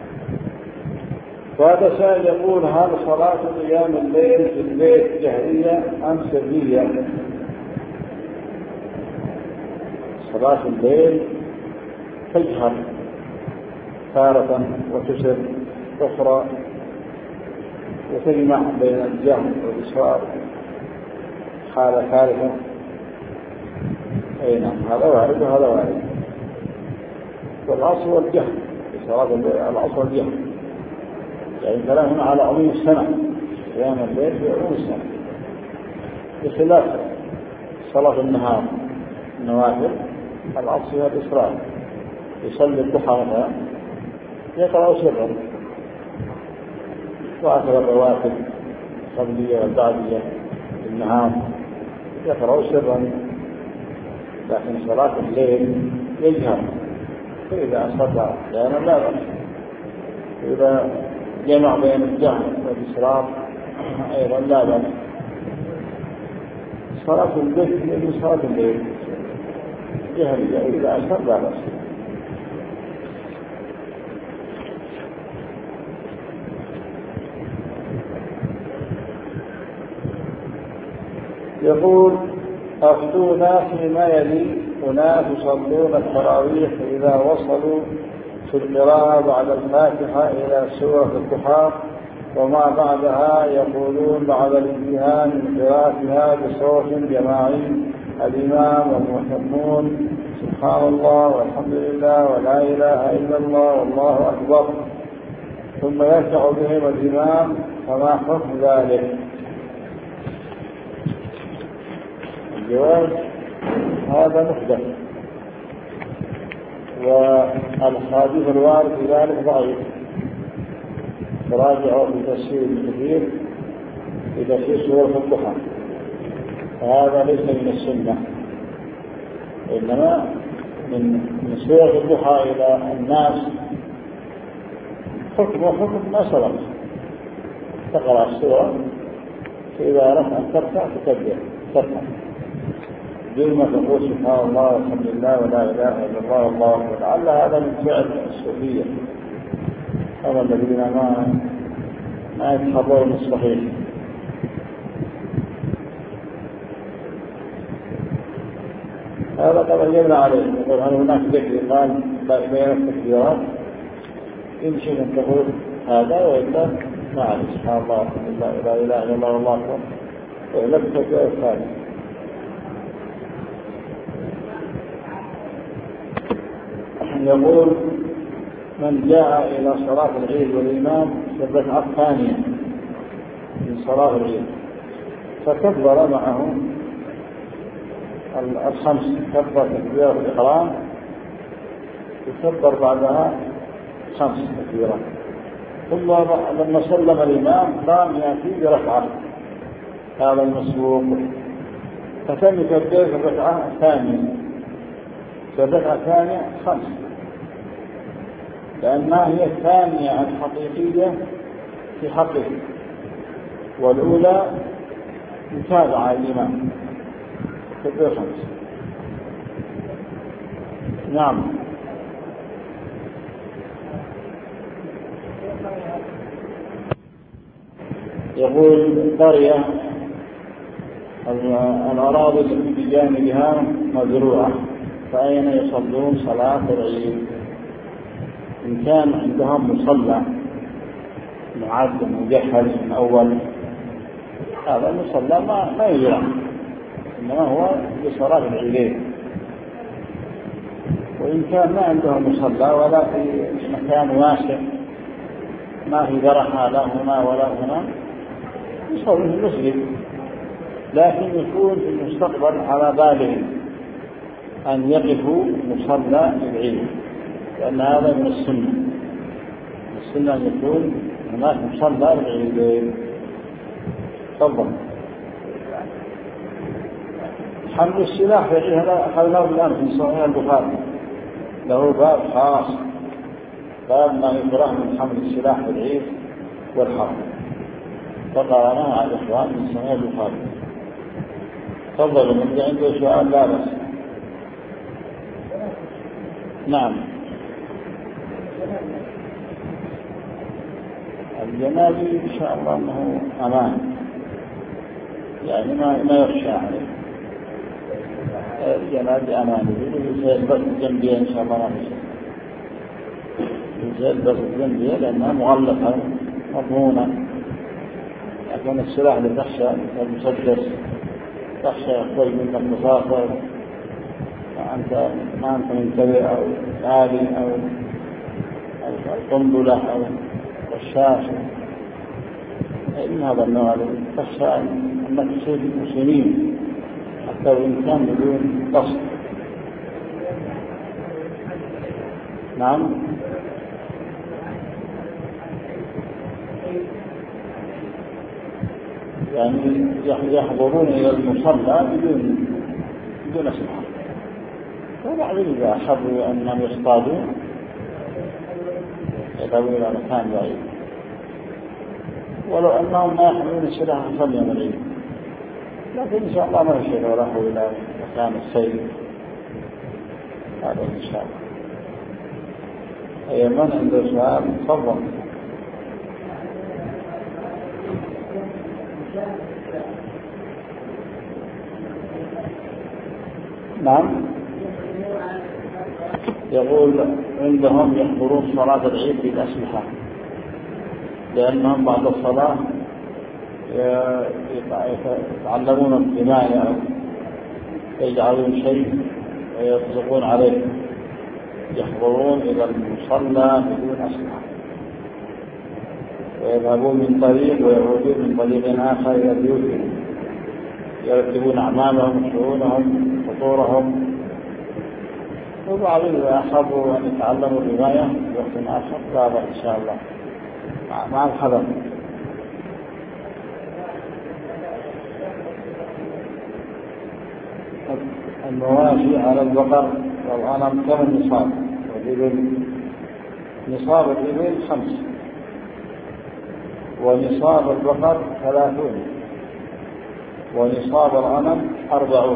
وهذا سائل يقول: هل صلاة قيام الليل في البيت جهرية أم سرية؟ صلاة الليل تجهر تارة وتسر أخرى، وتجمع بين الجهر والإسرار حالة ثالثة. أي نعم، هذا وارد وهذا وارد. والأصل والجهر في صلاة الليل، الأصل والجهر. يعني كلام هنا على عموم السنة، قيام الليل في عموم السنة، بخلاف صلاة النهار النوافل الأصل هو الإسرار. يصلي الضحى مثلا يقرأ سرا، وآخر الرواتب القبلية والبعدية في النهار يقرأ سرا، لكن صلاة الليل يجهر. فإذا أصلى قياما لا بأس، إذا جمع بين الجهر والإسرار أيضا لا بأس. صلاة الليل هي صلاة الليل جهرية، إذا أصلى لا بأس. يقول: أفتونا فيما يلي: أناس يصلون التراويح فإذا وصلوا في القراءة بعد الفاتحة إلى سورة الضحى وما بعدها يقولون بعد الانتهاء من قراءتها بصوت جماعي الإمام والمؤمنون سبحان الله والحمد لله ولا إله إلا الله والله أكبر، ثم يركع بهم الإمام، فما حكم ذلك؟ الجواب: هذا محدث، والحديث الوارد في ذلك ضعيف، تراجعوا في تفسير كثير في تفسير سورة الضحى، فهذا ليس من السنة، إنما من من سورة الضحى إلى الناس حكم وحكم ما سبق، تقرأ السورة فإذا رفعت ترفع تكبر ترفع دون ما تقول سبحان الله والحمد لله ولا إله إلا الله والله أكبر. لعل هذا من فعل الصوفية، هذا الذين ما ما يتحضرون الصحيح. هذا قد أجبنا عليه، يقول هل هناك ذكر قال بين التكبيرات؟ يمكن أن تقول هذا وإلا نعم سبحان الله والحمد لله ولا إله إلا الله والله أكبر، وإلا التكبير الثاني. يقول: من جاء إلى صلاة العيد والإمام في الركعة الثانية من صلاة العيد فكبر معه الخمس، كبر تكبيرة الإحرام يكبر بعدها خمس تكبيرات، ثم لما سلم الإمام قام يأتي بركعة، هذا المسبوق، فتم يكبر في الركعة الثانية، في الركعة الثانية خمس، لأنها هي الثانية الحقيقية في حقه، والأولى متابعة الإمام تكبير خمس. نعم. يقول: قرية الأراضي التي بجانبها مزروعة، فأين يصلون صلاة العيد؟ إن كان عندهم مصلى معد مجهز من أول، هذا المصلى ما ما يجرى، إنما هو لصلاة العيدين. وإن كان ما عندهم مصلى ولا في مكان واسع ما في برحة لا هنا ولا هنا، يصلون في المسجد، لكن يكون في المستقبل على بالهم أن يقفوا مصلى العيد، لأن هذا من السنة، السنة أن يكون هناك مصلى العيدين. تفضل. حمل السلاح في العيد هذا أخذناه الآن في صحيح البخاري، له باب خاص، باب ما يكره من حمل السلاح في العيد والحرب، فقرأناه على الإخوان من صحيح البخاري. تفضل، من عنده سؤال لا بس. نعم. الجنازي إن شاء الله أنه أمان، يعني ما ما يخشى عليه، الجنازي أمان، يزيد بس الجنبية إن شاء الله ما يخشى، يزيد بس الجنبية لأنها مغلقة مضمونة، لكن السلاح اللي تخشى المسدس تخشى يخرج منك مسافر وأنت ما أنت منتبه، أو آلي أو القنبلة أو الشاشة، إن هذا النوع الذي تخشى أنك تصيب المسلمين حتى وإن كان بدون قصد. نعم. يعني يحضرون إلى المصلى بدون بدون أسلحة، وبعدين إذا حبوا أنهم يصطادون يذهبون إلى مكان بعيد، ولو أنهم ما يحملون السلاح يصلي يوم العيد، لكن إن شاء الله ما يشير وراحوا إلى مكان السير، هذا إن شاء الله. أي من عنده سؤال تفضل. نعم. يقول عندهم يحضرون صلاة العيد بالأسلحة، لأنهم بعد الصلاة يتعلمون الحماية أو يجعلون شيء ويطلقون عليه، يحضرون إلى المصلى بدون أسلحة ويذهبون من طريق ويعودون من طريق آخر إلى بيوتهم، يرتبون أعمالهم شؤونهم فطورهم. وبعضهم إذا أحبوا أن يتعلموا الرماية في وقت آخر لا بأس إن شاء الله مع الحذر. المواشي على البقر والغنم كم النصاب؟ والإبل نصاب الإبل خمس، ونصاب البقر ثلاثون، ونصاب الغنم أربعون.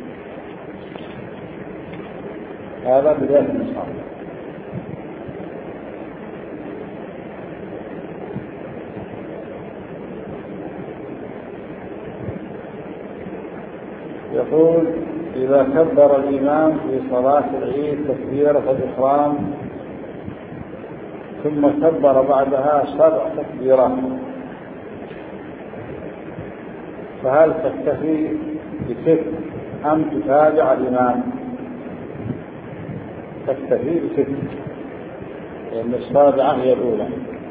هذا بداية النصاب. يقول إذا كبر الإمام في صلاة العيد تكبيرة الإحرام ثم كبر بعدها سبع تكبيرات، فهل تكتفي بست أم تتابع الإمام؟ تكتفي بست، لأن السابعة هي الأولى،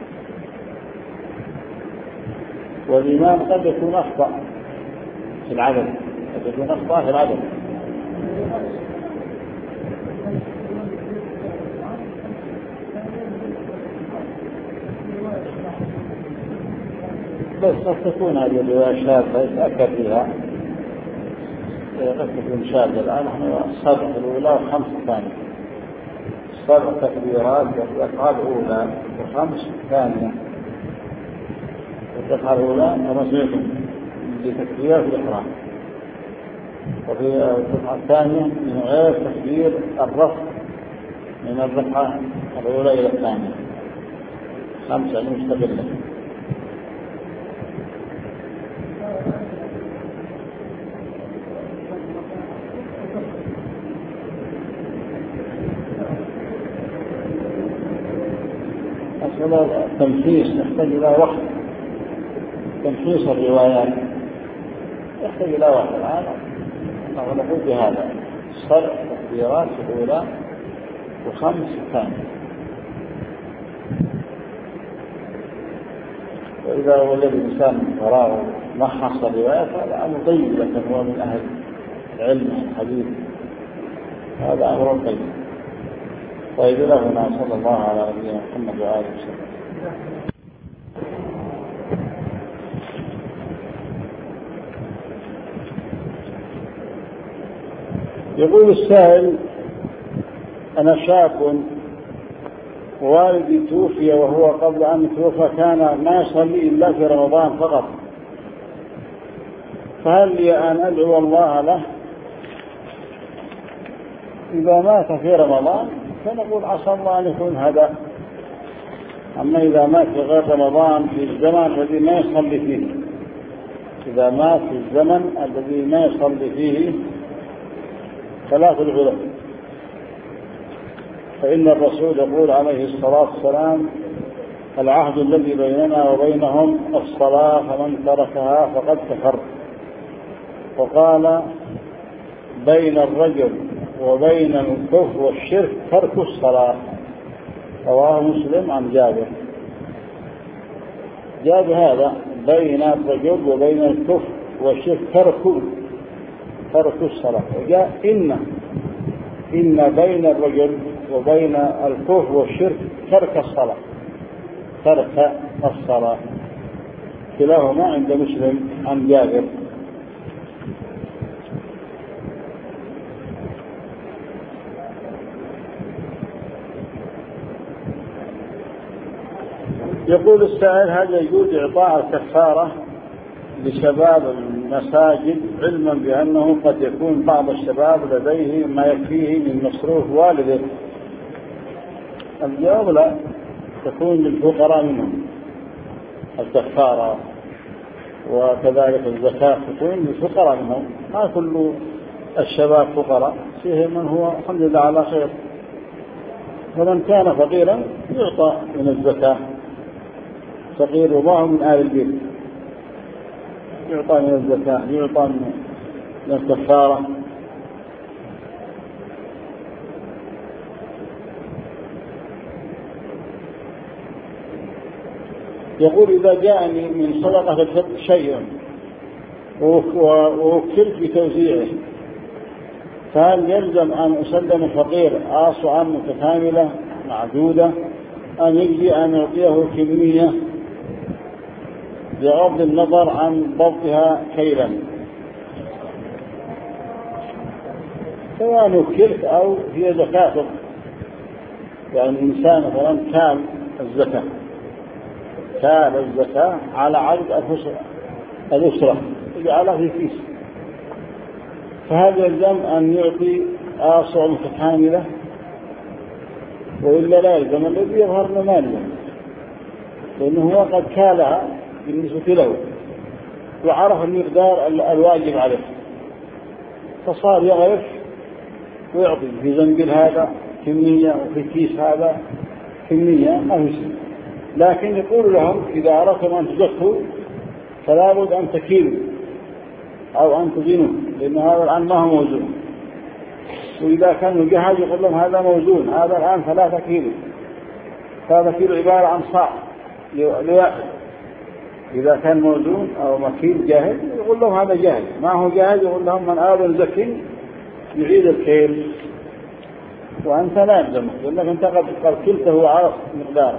والإمام قد يكون أخطأ في العدد، قد يكون أخطأ في العدد. بس قد تكون هذه الرواية شاذة يتأكد فيها، قد تكون شاذة. الآن نحن السبع الأولى وخمس الثانية، سبع تكبيرات الركعة الأولى وخمس ثانية. الركعة الأولى كما سمعتم بتكبير الإحرام، وفي الركعة الثانية من غير تكبير الرفع من الركعة الأولى إلى الثانية، خمسة مستقلة. التمحيص يحتاج إلى وقت، تمحيص الروايات يحتاج إلى وقت. الآن نقول بهذا سبع تكبيرات الأولى وخمس ثانية. وإذا وجد الإنسان فراغ محص الروايات هذا أمر طيب، لكن هو من أهل العلم الحديث هذا أمر طيب. طيب لهنا صلى الله على نبينا محمد وآله وسلم. يقول السائل: أنا شاب والدي توفي وهو قبل أن يتوفى كان ما يصلي إلا في رمضان فقط، فهل لي أن أدعو الله له إذا مات في رمضان؟ فنقول عسى الله أن يكون هذا. أما إذا مات في غير رمضان في الزمن الذي ما يصلي فيه، إذا مات في الزمن الذي ما يصلي فيه فلا تدعو له، فإن الرسول يقول عليه الصلاة والسلام: العهد الذي بيننا وبينهم الصلاة فمن تركها فقد كفر. وقال: بين الرجل وبين الكفر والشرك ترك الصلاة. رواه مسلم عن جابر. جاء بهذا بين الرجل وبين الكفر والشرك ترك ترك الصلاة، وجاء إن إن بين الرجل وبين الكفر والشرك ترك الصلاة، ترك الصلاة. كلاهما عند مسلم عن جابر. يقول السائل: هل يجوز إعطاء الكفارة لشباب المساجد علما بأنه قد يكون بعض الشباب لديه ما يكفيه من مصروف والده؟ الجواب: لا، تكون للفقراء منهم الكفارة، وكذلك الزكاة تكون للفقراء منهم. ما كل الشباب فقراء، فيه من هو الحمد لله على خير، فمن كان فقيرا يعطى من الزكاة، فقير وضعه من آل البيت يعطى من الزكاة، يعطى من الكفارة. يقول إذا جاءني من صدقة الفطر شيء ووكلت بتوزيعه، فهل يلزم أن أسلم الفقير آصعا متكاملة معدودة، أم يجزي أن يعطيه كمية بغض النظر عن ضبطها كيلا؟ سواء وكلت أو هي زكاة، يعني الإنسان مثلا كان الزكاة كان الزكاة على عدد الأسرة يجعلها في كيس، فهذا يلزم أن يعطي آصع متكاملة، وإلا لا يلزم الذي يظهر له ماليا، لأنه هو قد كالها بالنسبة له وعرف المقدار الواجب عليه، فصار يغرف ويعطي في زنبيل هذا كمية وفي كيس هذا كمية ما هو شيء. لكن يقول لهم إذا أردتم أن تزكوا فلا بد أن تكيلوا أو أن تزنوا، لأن هذا الآن ما هو موزون. وإذا كان مجهز يقول لهم هذا موزون، هذا الآن ثلاثة كيلو، ثلاثة كيلو عبارة عن صاع لواحد. إذا كان موزون أو مكيل جاهز يقول لهم هذا جاهز، ما هو جاهز يقول لهم من أراد الزكي يعيد الكيل، وأنت لا يلزمك لأنك أنت قد كلته وعرفت مقداره.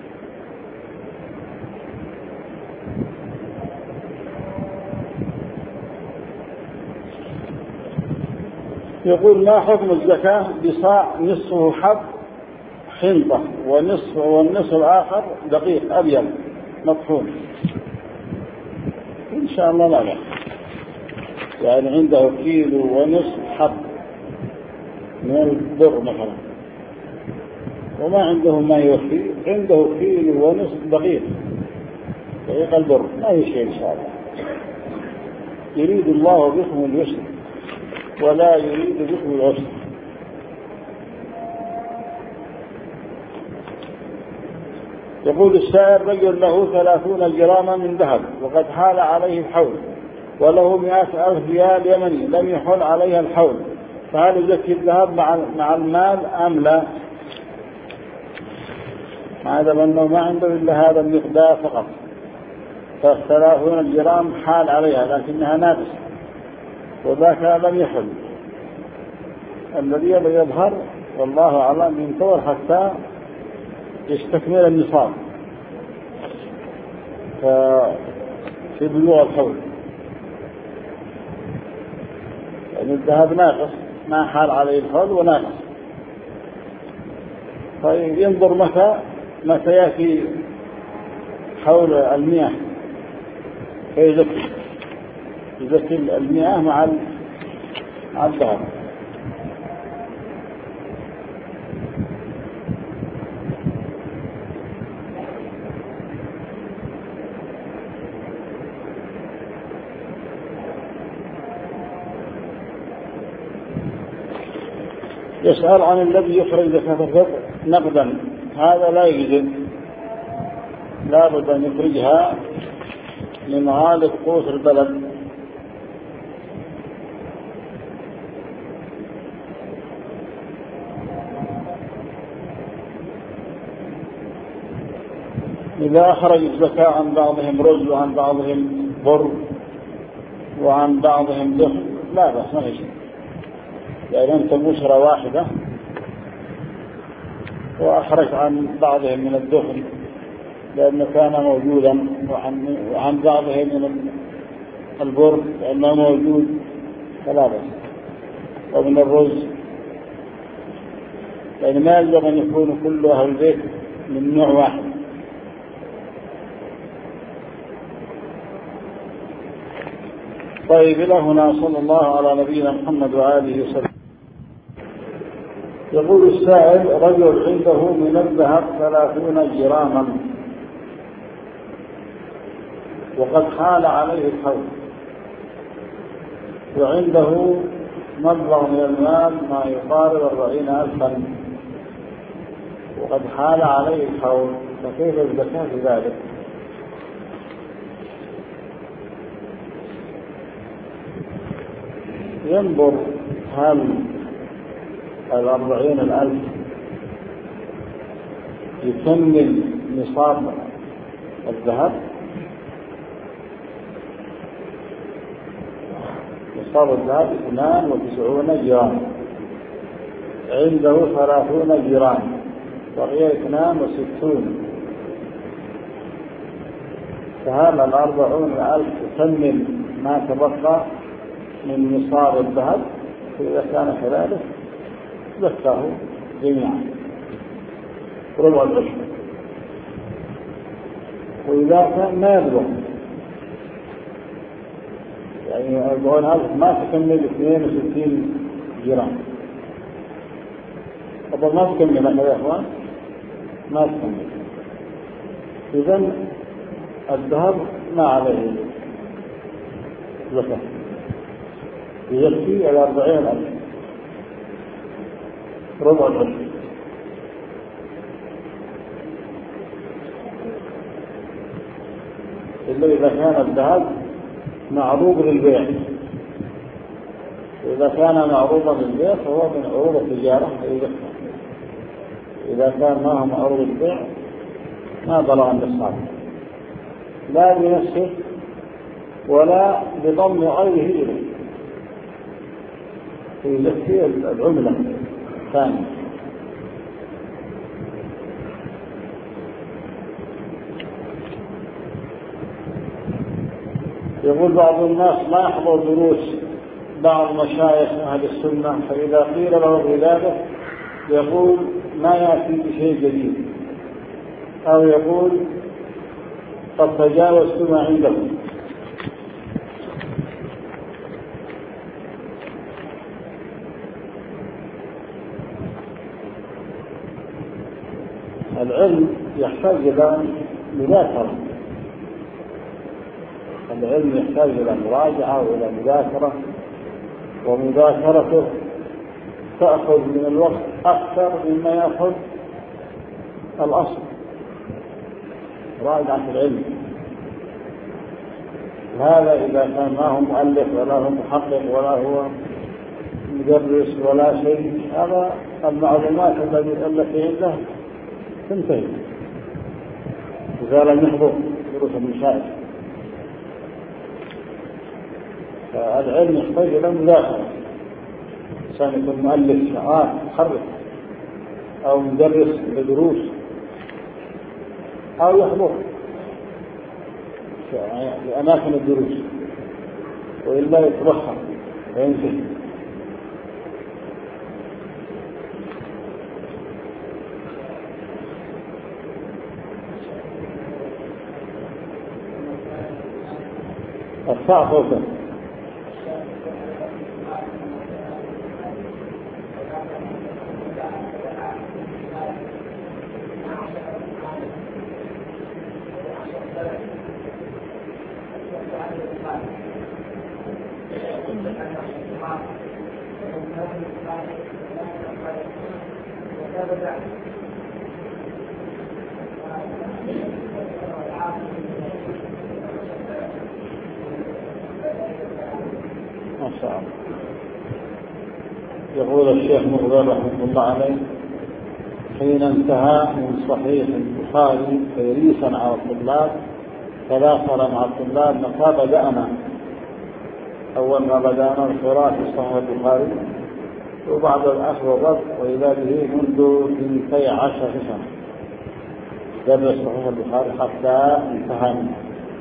يقول ما حكم الزكاة بصاع نصفه حب حنطة ونصف والنصف الآخر دقيق أبيض مطحون؟ إن شاء الله لا لا، يعني عنده كيلو ونصف حب من البر مثلا وما عنده ما يوفي، عنده كيلو ونصف دقيق دقيق البر، ما هي شيء إن شاء الله. يريد الله بكم اليسر ولا يريد بكم العسر. يقول السائل رجل له ثلاثون جراما من ذهب وقد حال عليه الحول وله مئة ألف ريال يمني لم يحل عليها الحول، فهل يزكي الذهب مع مع المال أم لا؟ هذا بأنه ما عنده إلا هذا المقدار فقط، فالثلاثون جرام حال عليها لكنها ناقصة وذاك لم يحل. الذي يظهر والله أعلم ينتظر حتى يستكمل النصاب في بلوغ الحول، يعني الذهب ناقص ما حال عليه الحول وناقص، فينظر متى متى يأتي حول المياه فيزكي يزكي المياه مع الذهب. يسأل عن الذي يخرج زكاة الفطر نقدا، هذا لا يجوز، لا بد أن يخرجها من غالب قوت البلد. إذا أخرج الزكاة عن بعضهم رز وعن بعضهم بر وعن بعضهم دخل لا بأس، ما في شيء، يعني أنت بشرة واحدة وأخرج عن بعضهم من الدخل لأنه كان موجودا، وعن, وعن بعضهم من البر لأنه موجود فلا بأس، ومن الرز، يعني ما يلزم أن يكون كل أهل البيت من نوع واحد. طيب إلى هنا صلى الله على نبينا محمد وآله وسلم. يقول السائل رجل عنده من الذهب ثلاثون جراما وقد حال عليه الحول وعنده مبلغ من المال ما يقارب أربعين ألفا، وقد حال عليه الحول، فكيف الزكاة في ذلك؟ ينظر هل الأربعين الألف يكمل نصاب الذهب؟ نصاب الذهب اثنان وتسعون جرام، عنده ثلاثون جرام، وهي اثنان وستون، فهل الأربعون الألف تكمل ما تبقى من نصاب الذهب؟ فإذا كان كذلك زكاه جميعا ربع العشر، وإذا كان ما يبلغ يعني أربعون ألف ما تكمل اثنين وستين جرام، طبعا ما تكمل هذا يا أخوان، ما تكمل، إذن الذهب ما عليه زكاة، يكفي الأربعين ألف ربع العشر. إلا إذا كان الذهب معروض للبيع، إذا كان معروضا للبيع فهو من عروض التجارة فيزكى، إذا كان ما هو معروض للبيع ما بلغ النصاب لا بنفسه ولا بضم غيره إليه، فيزكي العملة ثانية. يقول بعض الناس ما يحضر دروس بعض مشايخ أهل السنة، فإذا قيل له بذلك يقول ما يأتي بشيء جديد، أو يقول قد تجاوزت ما عندكم. العلم يحتاج إلى مذاكرة، العلم يحتاج إلى مراجعة وإلى مذاكرة، ومذاكرته تأخذ من الوقت أكثر مما يأخذ الأصل راجعة العلم. هذا إذا كان ما هو مؤلف ولا هو محقق ولا هو مدرس ولا شيء، هذا المعلومات التي عنده تنتهي إذا لم يحضر دروس المشايخ. فالعلم يحتاج إلى مذاكرة، إنسان يكون مؤلف شعار محرك أو مدرس لدروس أو يحضر لأماكن الدروس، وإلا يتبخر وينتهي. ارفع صوتك. ما شاء الله. يقول الشيخ مغفر رحمه الله عليه: حين انتهى من صحيح البخاري تدريسا على الطلاب تداخل مع الطلاب متى بدأنا. أول ما بدأنا القراءة في صحيح البخاري وبعد الأخذ والرد، وإذا به منذ اثنتي عشر سنة درس صحيح البخاري حتى انتهى منه.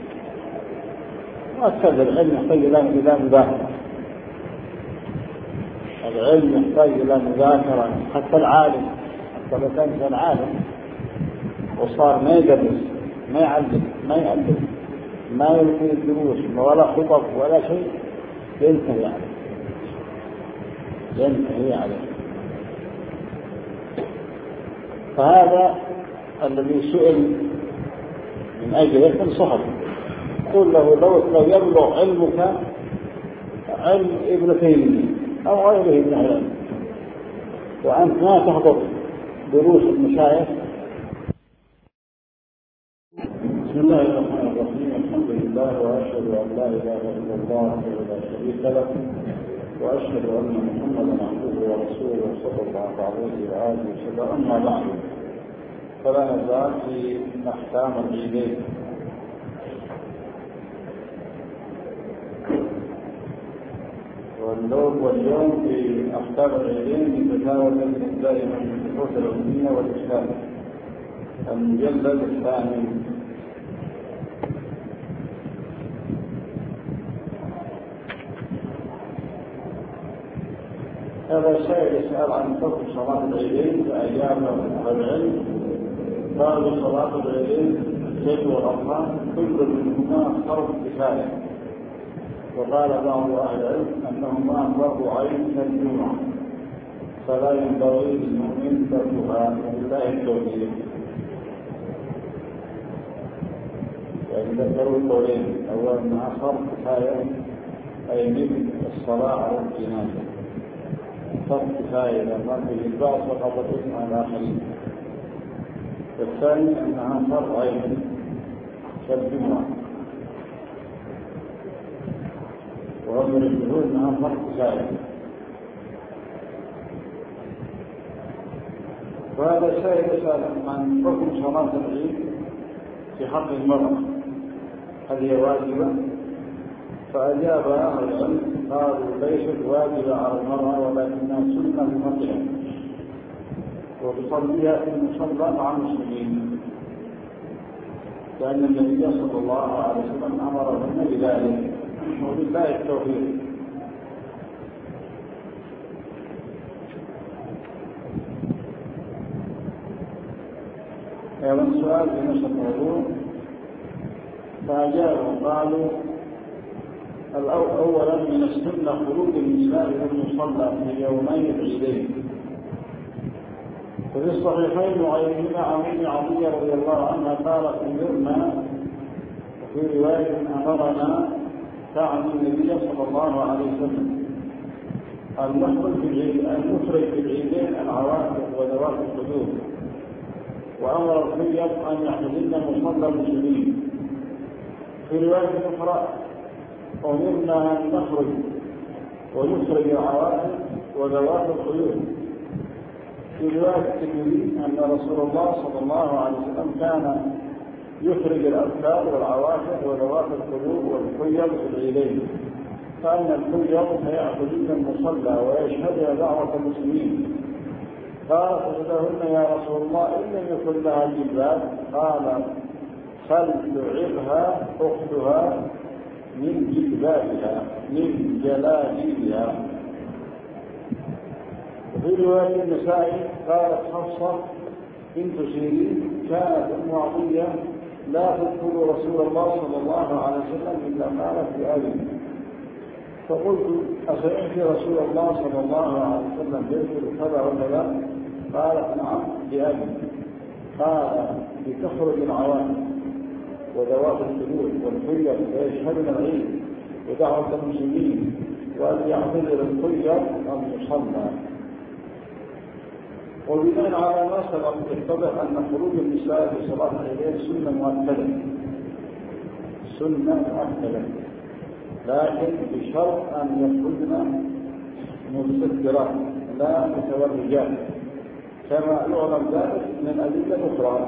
وأكثر العلم يحتاج إلى مذاكرة، العلم يحتاج إلى مذاكرة. حتى العالم، حتى لو كان إنسان عالم وصار ما يدرس ما يعلم ما يألف ما يلقي الدروس ولا خطب ولا شيء، ينتهي عليه ينتهي عليه. فهذا الذي سئل من أجله تنصحه، قل له لو يبلغ علمك علم ابن تيمية أو غيره من العلم وأنت ما تحضر دروس المشايخ. بسم الله الرحمن الرحيم. الحمد لله واشهد ان لا اله الا الله وحده لا شريك له واشهد ان محمدا عبده ورسوله صلى الله عليه واله وسلم. اما بعد، فلا نزال في احكام العيدين. واليوم في احكام العيدين نتناول دائما البحوث العلميه والاسلام المجلد الثاني. هذا سائل يسأل عن حكم صلاة العيدين في أيام العيد. قالوا صلاة العيدين العيد والأضحى كل منهما فرض كفاية، وقال بعض أهل العلم أنهما فرض عين كالجمعة، فلا ينبغي للمؤمن تركها، ولله التوفيق. يعني ذكروا القولين، أولا أنها فرض كفاية أي مثل الصلاة على الجنازة، فرض كفاية لأن في البعض فقط على الآخرين. والثاني أنها فرض عين كالجمعة، وهم يقولون أنها فرض كفاية. وهذا الشيء يسأل عن حكم صلاة العيد في حق المرأة، هل هي واجبة؟ فأجاب أهل العلم قالوا ليست واجبة على المرأة، ولكنها سنة لمرأة وتصليها في المصلى مع المسلمين، لأن النبي صلى الله عليه وسلم أمرهن بذلك، وبالله التوفيق. أيضا سؤال في نفس الموضوع، فأجابوا قالوا أولا من السنة خروج النساء إلى المصلى في يومي العيدين. وفي الصحيحين وغيرهما عن ام عطية رضي الله عنها قالت أمرنا، وفي رواية أمرنا تعني النبي صلى الله عليه وسلم أن نخرج في العيد أن نخرج في العيدين العواتق وذوات الحدود، وأمر الخير أن يحملن مصلى المسلمين. في رواية أخرى أمرنا أن نخرج ونخرج العواتق وذوات الخيول. في رواية الترمذي أن رسول الله صلى الله عليه وسلم كان يخرج الأبكار والعواتق وذوات الخيول والخيل في العيدين، فأن الخيل سيعبدون المصلى ويشهدن دعوة المسلمين. قالت لهن يا رسول الله إن لم يكن لها جلباب، قال فلتعرها أختها من جلبابها من جلابيبها. وفي رواية النسائي قالت حفصة بنت سيرين كانت أم عطية لا تدخل رسول الله صلى الله عليه وسلم إلا قالت بأبي، فقلت أسمعت رسول الله صلى الله عليه وسلم يدخل كذا وكذا؟ قالت نعم بأبي. قال لتخرج العواتق وذوات الحدود والخيل ويشهدن العيد ودعوة المسلمين، وأن يعتذر الخيل المصلى. وبناء على ما سبق يتضح أن خروج النساء في صلاة العيدين سنة مؤكدة سنة مؤكدة لكن بشرط أن يخرجن مستترات لا متورجات، كما يعلم ذلك من أدلة أخرى.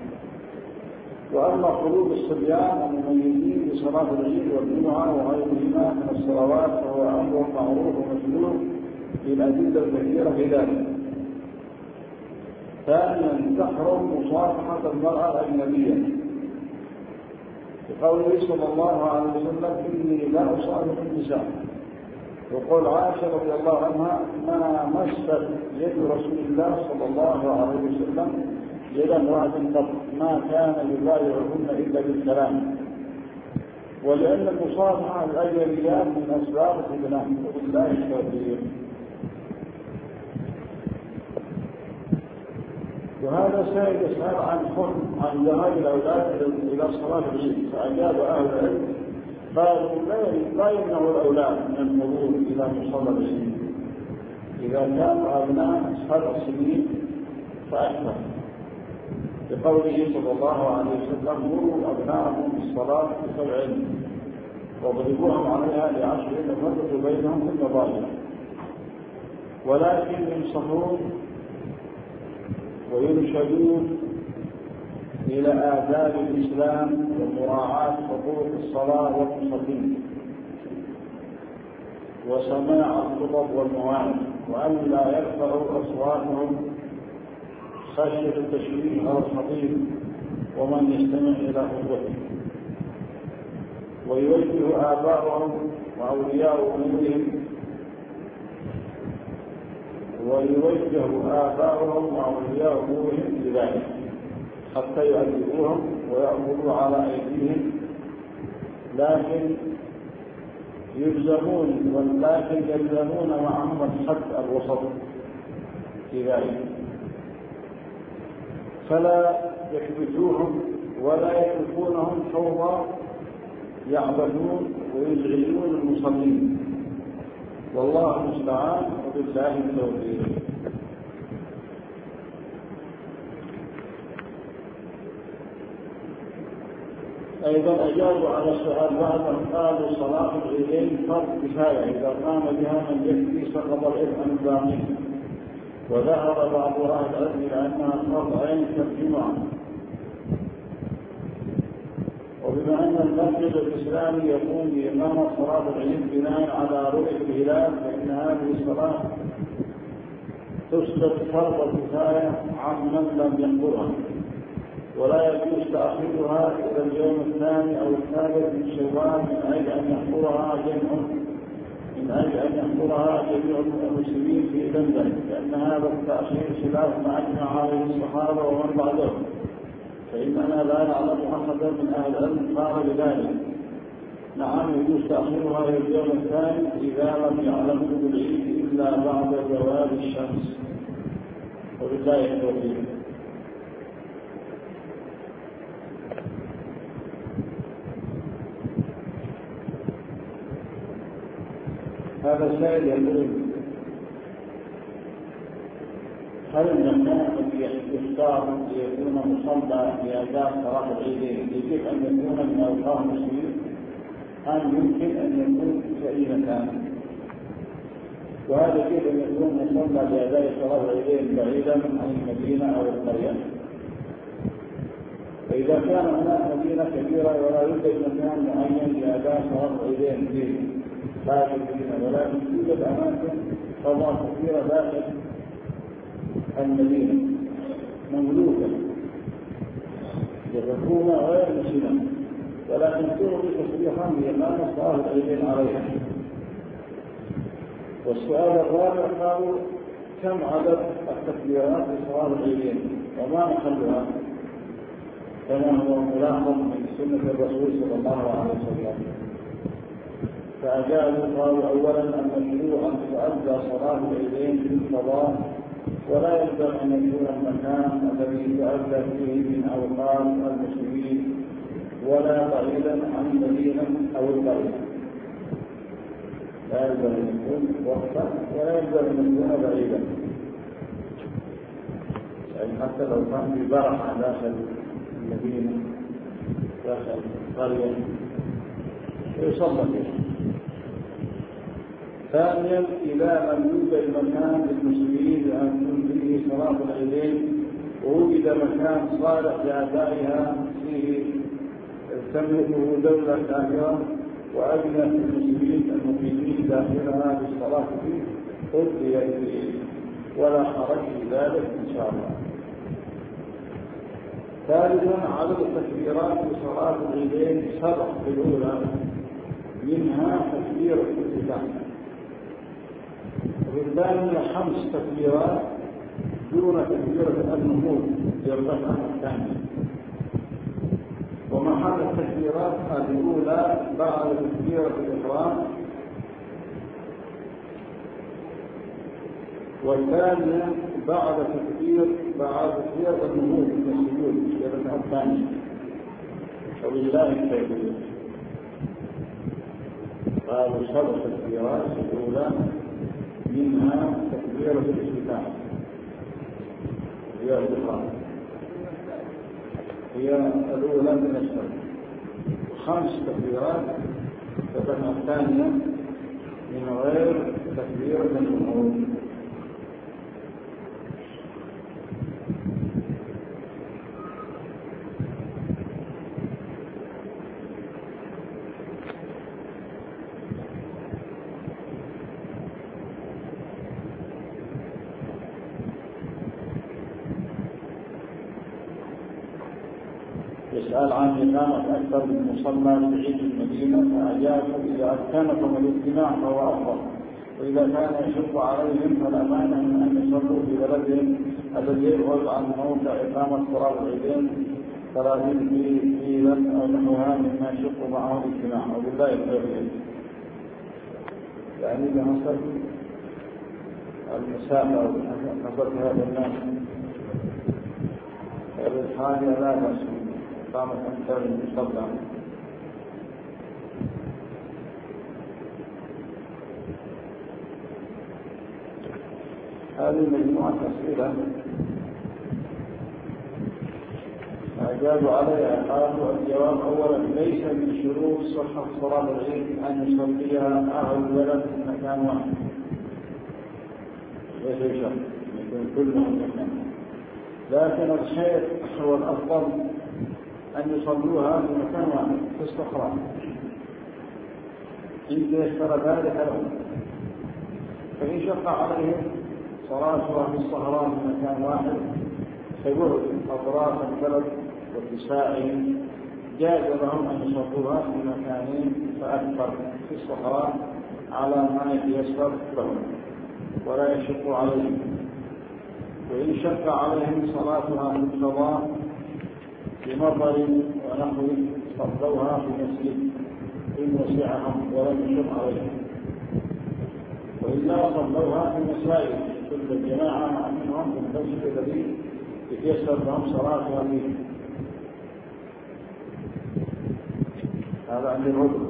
وأما خروج الصبيان المميزين بصلاة العيد والجمعة وغيرهما من الصلوات فهو أمر معروف ومسلوب بالأدلة الكثيرة في ذلك. ثانيا تحرم مصافحة المرأة الأجنبية، بقوله صلى الله عليه وسلم إني لا أصافح النساء. وقول عائشة رضي الله عنها ما مست يد رسول الله صلى الله عليه وسلم يد امرأة قط، ما كان يبايعهن إلا بالكلام. ولأن المصافحة الأجنبيات من أسباب الفتنة، وبالله التوفيق. وهذا سائل يسأل عن حكم عن ذهاب الأولاد إلى صلاة العيد، فأجاب أهل العلم قالوا لا يمنع الأولاد من الحضور إلى مصلى العيد إذا كانوا أبناء سبع سنين فأكثر، بقوله صلى الله عليه وسلم: مروا أبناءكم بالصلاة بسبع واضربوهم عليها لعشر وفرقوا بينهم في المضاجع، ولكن ينصحون ويرشدون إلى آداب الإسلام ومراعاة حقوق الصلاة والمصلين وسماع الخطب والمواعظ، وأن لا يرفعوا أصواتهم خشية التشويش أو الخطيب ومن يستمع إلى خطبته، ويوجه آباءهم وأولياء أمورهم ويوجه آباؤهم وأولياء أمورهم لذلك حتى يؤدبوهم ويأخذوا على أيديهم، لكن يلزمون ولكن يلزمون معهم الحد الوسط في ذلك، فلا يكبتوهم ولا يتركونهم فوضى يعبدون ويزعجون المصلين، والله المستعان وبالله التوفيق. أيضا أجابوا على السؤال بعضهم قالوا: صلاة العيدين فرض كفاية، إذا قام بها من يكفي سقط الإثم عن الباقي، وذهب بعض أهل العلم إلى أنها فرض عين كالجمعة. وبما أن المسجد الإسلامي يقوم بإقامة صلاة العيد بناء على رؤية الهلال، فإن هذه الصلاة تسقط فرض الكفاية عمن لم يحضرها، ولا يجوز تأخيرها إلى اليوم الثاني أو الثالث من شوال من أجل أن يحضرها جمع من أجل أن يحضرها جميع المسلمين في لندن، لأن هذا التأخير خلاف ما أجمع عليه الصحابة ومن بعدهم، فإننا لا نعلم أحدا من أهل العلم قال بذلك. نعم يجوز تأخيرها إلى اليوم الثاني إذا لم يعلموا بالعيد إلا بعد زوال الشمس، وبالله التوفيق. هذا السائل يقول: هل المكان الذي يختار ليكون مصلى لأداء صلاة العيدين يجب أن يكون من أوقاف المسلمين أم يمكن أن يكون في أي مكان؟ وهذا يجب أن يكون مصلى لأداء صلاة العيدين بعيدا عن المدينة أو القرية. فإذا كان هناك مدينة كبيرة ولا يوجد مكان معين لأداء صلاة العيدين فيه خارج المدينة، ولكن توجد أماكن صلاة كثيرة داخل المدينة مملوكة للحكومة غير مسلمة، ولكن تعطي تصريحا بإقامة صلاة العيدين عليها. والسؤال الرابع قالوا: كم عدد التكبيرات لصلاة العيدين وما محلها كما هو ملاحظ من سنة الرسول صلى الله عليه وسلم؟ فأجابوا قالوا: أولا أن المشروع أن تؤدى صلاة العيدين في الصلاة، ولا يلزم أن يكون المكان الذي تؤدى فيه من أوقات المسلمين ولا بعيدا عن المدينة أو القرية، لا يلزم أن يكون وقتا ولا يلزم أن يكون بعيدا، يعني حتى لو كان في برحة داخل المدينة داخل القرية يصلى فيها. ثانيا: إذا لم يوجد مكان للمسلمين لأن فيه صلاة العيدين ووجد مكان صالح لأدائها فيه تملكه دولة كافرة وأذنت المسلمين المقيمين داخلها بالصلاة فيه أدي إليه ولا حرج في ذلك إن شاء الله. ثالثا: عدد التكبيرات لصلاة العيدين سبع في الأولى، منها تكبير الافتتاح، وفي الثانية خمس تكبيرات دون تكبيرة النهوض للركعة الثانية، ومحل التكبيرات الأولى بعد تكبيرة الإحرام، والثانية بعد تكبير بعد تكبير النهوض من السجود للركعة الثانية، وبالله التوفيق. قالوا سبع تكبيرات الأولى منها تكبيرة الافتتاح، هي التكبيرات الإحرام هي الأولى من السنة، خمس تكبيرات تتم الثانية من غير تكبيرة الجمهور. يسأل عن إقامة أكثر من مصلى في عيد المدينة، فأجابوا إذا أمكنكم الاجتماع فهو أفضل، وإذا كان يشق عليهم فلا مانع من أن يصلوا في بلدهم الذي يبعد عن موقع إقامة صلاة العيدين ثلاثين كيلا أو نحوها مما يشق معه الاجتماع، وبالله التوفيق. يعني إذا نصر المسافة أو نصرت هذا الناس الحاجة لا بأس إقامة أكثر من مصلى. هذه مجموعة أسئلة أجابوا عليها. قالوا الجواب أولا ليس من شروط صحة صلاة العيد أن يصليها أهل البلد في مكان واحد، ليس شرط يكون كلهم مكان، لكن الخير هو الأفضل أن يصلوها في مكان واحد في الصحراء إن تيسر ذلك لهم، فإن شق عليهم صلاتها في الصحراء في مكان واحد فيبعد أطراف البلد واتساعهم جاز لهم أن يصلوها في مكانين فأكثر في الصحراء على ما يتيسر لهم ولا يشق عليهم. وإن شق عليهم صلاتها في الفضاء بمطر ونحو صلوها في مسجد إن وسعهم ولم يشق عليهم، وإلا صلوها في مساجد كل الجماعة منهم في المسجد الذي يتيسر لهم صلاتها فيه. هذا عند الرجل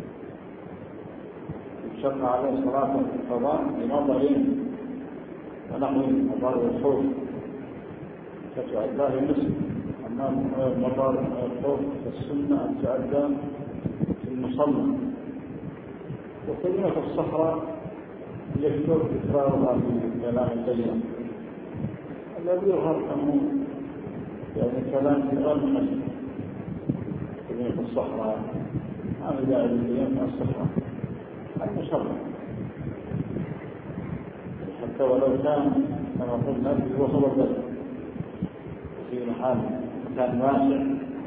شق عليه صلاة في الفضاء بمطر ونحو مطر الخوف فتؤدى في المسجد، أما مطر الخوف فالسنة أن تؤدى في المصلى. وكلمة الصحراء يكثر تكرارها في كلام البيان الذي يظهر أنه يعني كلام في غير المسجد. كلمة الصحراء هذا داعي للبيان الصحراء المصلى، حتى ولو كان كما قلنا في وسط البلد في محل مكان واسع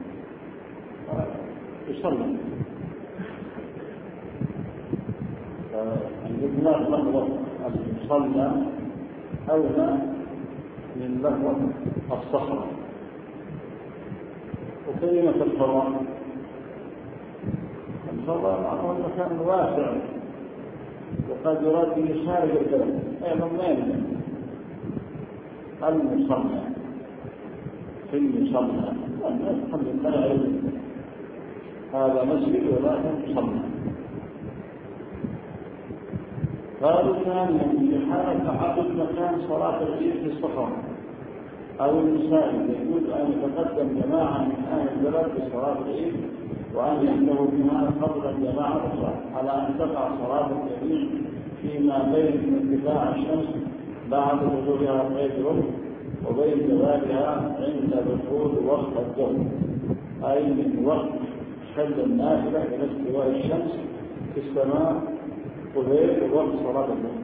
يصلي. الإطلاق لفظة المصلى أولى من لفظة الصخرة. وكلمة الفضاء الفضاء معناه المكان الواسع وقد يراد به خارج البلد أيضا ما يلزم المصلى في المصلى والناس الحمد لله يعلم هذا مسجد ولكن مصلى. قالوا ثانيا في حالة تعدد مكان صلاة العيد في الصحراء أو المساجد يجوز أن يتقدم جماعة من أهل البلد في صلاة العيد وأن يحضروا بها قبل الجماعة الأخرى على أن تقع صلاة الجميع فيما بين ارتفاع الشمس بعد ظهورها قيد الرمح وبين زوالها عند دخول وقت الظهر، أي من وقت خل النافلة إلى استواء الشمس في السماء قبيل وقت صلاة الظهر.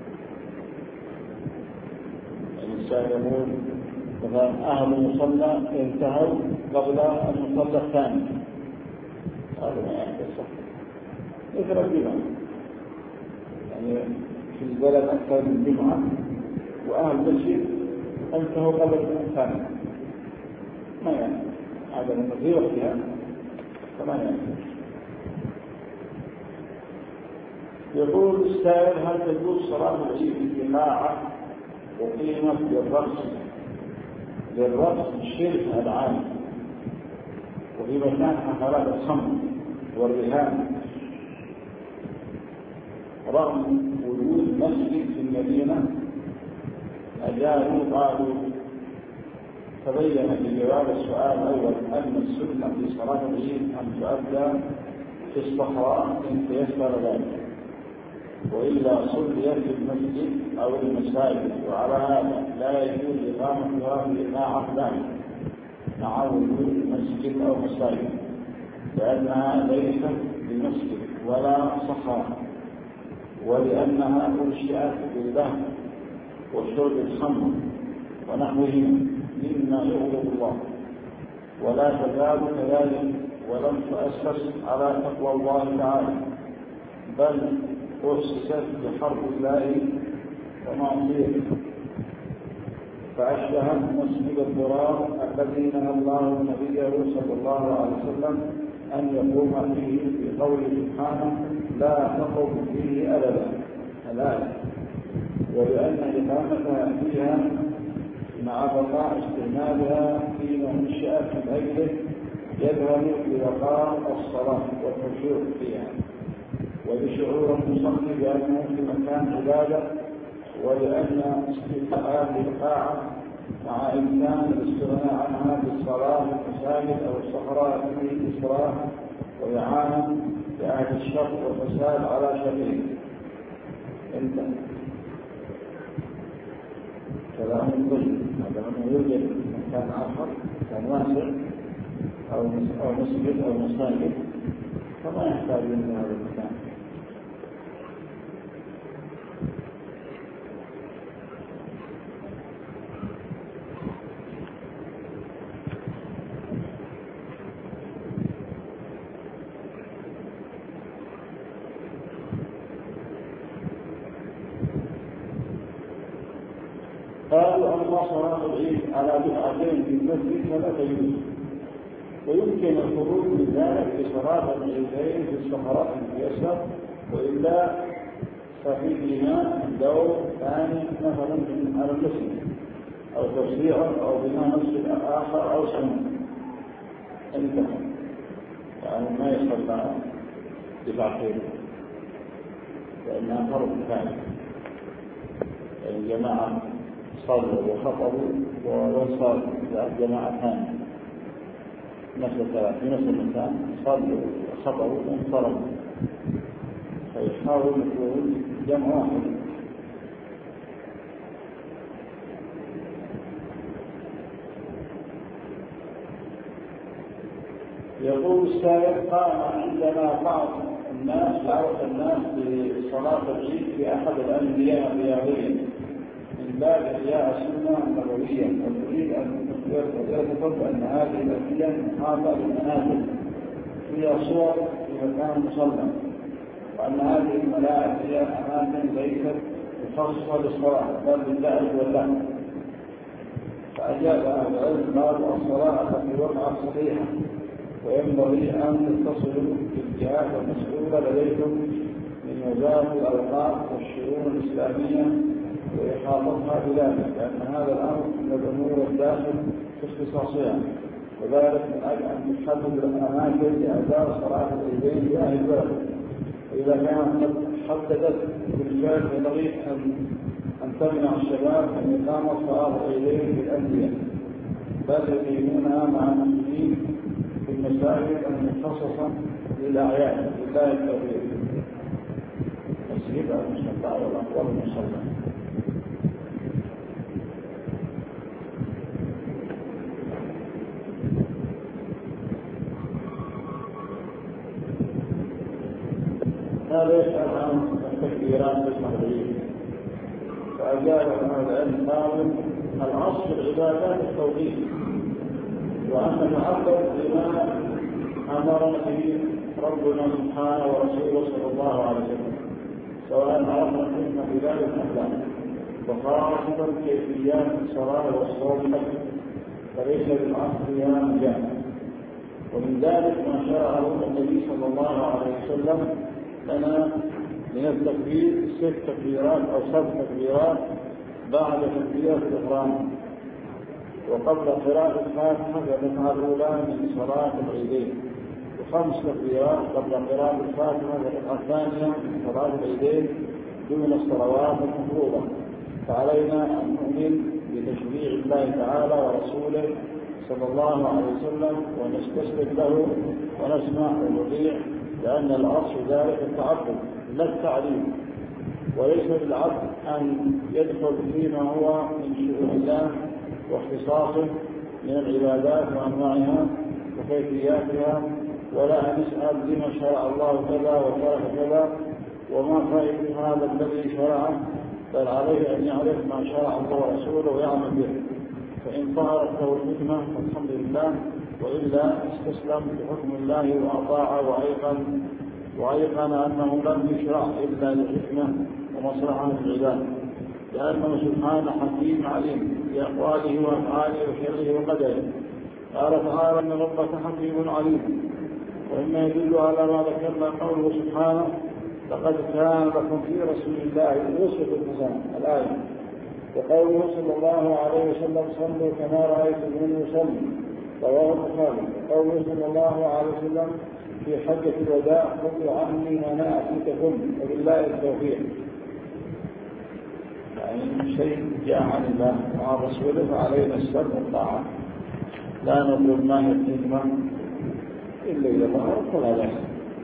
الإنسان يقول مثلا أهل المصلى انتهوا قبل المصلى الثاني، هذا ما يحدث صح مثل الجمعة، يعني في البلد أكثر من جمعة وأهل المسجد انتهوا قبل الثاني، ما يعني هذا لما في وقتها فما يعني. يقول السائل هل تجوز صلاة العيد في قاعة وقيمة للرقص للرقص الشرك العام وفي مكان حفلات الخمر والرهان رغم وجود مسجد في المدينة؟ أجابوا قالوا تبين في جواب السؤال الأول أن السنة في صلاة العيد أن تؤدى في الصحراء إن تيسر ذلك، وإلا صليت في المسجد أو المساجد، وعلى هذا لا يجوز إقامتها بإقامة أحلام مع وجود المسجد أو مساجد، لأنها ليست بمسجد ولا صحراء، ولأنها أنشئت بالله وشرب الخمر ونحوهما مما يغضب الله، ولا تزال كذلك ولم تؤسس على تقوى الله تعالى، بل أسست بحرب الله ومعصيته، فأشبهت مسجد الضرار الذي نهى الله نبيه صلى الله عليه وسلم أن يقوم فيه بقوله سبحانه لا تقم فيه أبدا الآية، ولأن إقامتها فيها مع بقاء استعمالها فيما انشأت من أجله يذهب بوقار الصلاة والخشوع فيها، وبشعور المصلي بأنه في مكان عبادة، ولأن استيفاء القاعة مع إمكان الاستغناء عنها بالصلاة في المساجد أو الصحراء في الإسراف وإعانة لأهل الشر والفساد على شرعه. انتهى كلام طيب. هذا من يوجد مكان آخر كان واسع أو مسجد أو مساجد فما يحتاج إلى هذا المكان. قالوا أما صلاة العيد على دفعتين في المسجد فلا تجوز، ويمكن الخروج من ذلك بصلاة العيدين في الصحراء الميسر، وإلا ففي بناء دور ثاني مثلا على المسجد أو توسيع أو بناء مسجد آخر أو سنة انتهى، يعني ما يصلى دفعتين لأنها فرض ثاني، الجماعة صلوا وخطبوا وانصاروا جماعة ثانية نفس في نفس المكان صلوا وخطبوا وانصاروا، فيحاول يكون جمع واحد. يقول السائل قام عندنا بعض الناس دعوة الناس بصلاة العيد في أحد الأندية الرياضية من باب إحياء السنة النبوية، وتريد أن تثبت أن هذه الأندية محاطة بالمنازل فيها صور في مكان مصلى، وأن هذه الملاعب هي أماكن ليست مخصصة للصلاة بل للعب واللهو. فأجاب أهل العلم قالوا الصلاة التي وقعت صحيحة، وينبغي أن تتصلوا بالجهات المسؤولة لديكم من وزارة الأوقاف والشؤون الإسلامية وإحاطتها بذلك، لأن هذا الأمر من الأمور الداخل في اختصاصها، وذلك من أجل أن تحدد الأماكن لأداء صلاة العيدين في أهل البلد. وإذا كانت قد حددت بالفعل ينبغي أن أن تمنع الشباب من إقامة صلاة العيدين في الأندية، بل يقيمونها مع المسلمين في المساجد المخصصة للأعياد لله التوفيق. مسجد المصلى والأقوال المصلى. هذا يسأل عن التكبيرات المغربية، فأجاب أهل العلم قالوا الأصل العبادات التوحيد، وأن نتعبد بما أمرنا به ربنا سبحانه ورسوله صلى الله عليه وسلم، سواء عرفنا الحكمة في ذلك أم لا، وخاصة كيفيات الصلاة والصوم فليس بالأصل فيها مجال. ومن ذلك ما شرعه النبي صلى الله عليه وسلم لنا من التكبير ست تكبيرات أو سبع تكبيرات بعد تكبيرة الإحرام، وقبل قراءة الفاتحة في الركعة الأولى من صلاة العيدين، وخمس تكبيرات قبل قراءة الفاتحة في الركعة الثانية من صلاة العيدين دون الصلوات المفروضة. فعلينا أن نؤمن بتشريع الله تعالى ورسوله صلى الله عليه وسلم ونستسلم له ونسمع ونطيع، لأن الأصل ذلك التعبد لا التعليم، وليس للعبد أن يدخل فيما هو من شؤون الله واختصاصه من العبادات وأنواعها وكيفياتها، ولا أن يسأل لما شرع الله كذا وترك كذا وما فائدة هذا الذي شرعه، بل عليه أن يعرف ما شرع الله ورسوله ويعمل به. فإن ظهرت له الحكمة فالحمد لله، وإلا استسلم بحكم الله وأطاع وأيقن وأيقن أنه لم يشرع إلا لحكمة ومصلحة العباد، لأنه سبحانه حكيم عليم بأقواله وأفعاله وشرعه وقدره. قال تعالى إن ربك حكيم عليم. وإما يدل على ما ذكرنا قوله سبحانه لقد كان لكم في رسول الله أسوة حسنة الآية، وقوله صلى الله عليه وسلم صلوا كما رأيتموني أصلي رواه البخاري، وقوله صلى الله عليه وسلم في حجة الوداع خذوا عني مناسككم وبالله التوفيق. يعني شيء جاء عن الله وعن رسوله فعلينا السر والطاعة، لا نطلب ما هي الحكمة إلا إذا ظهرت فلا بأس.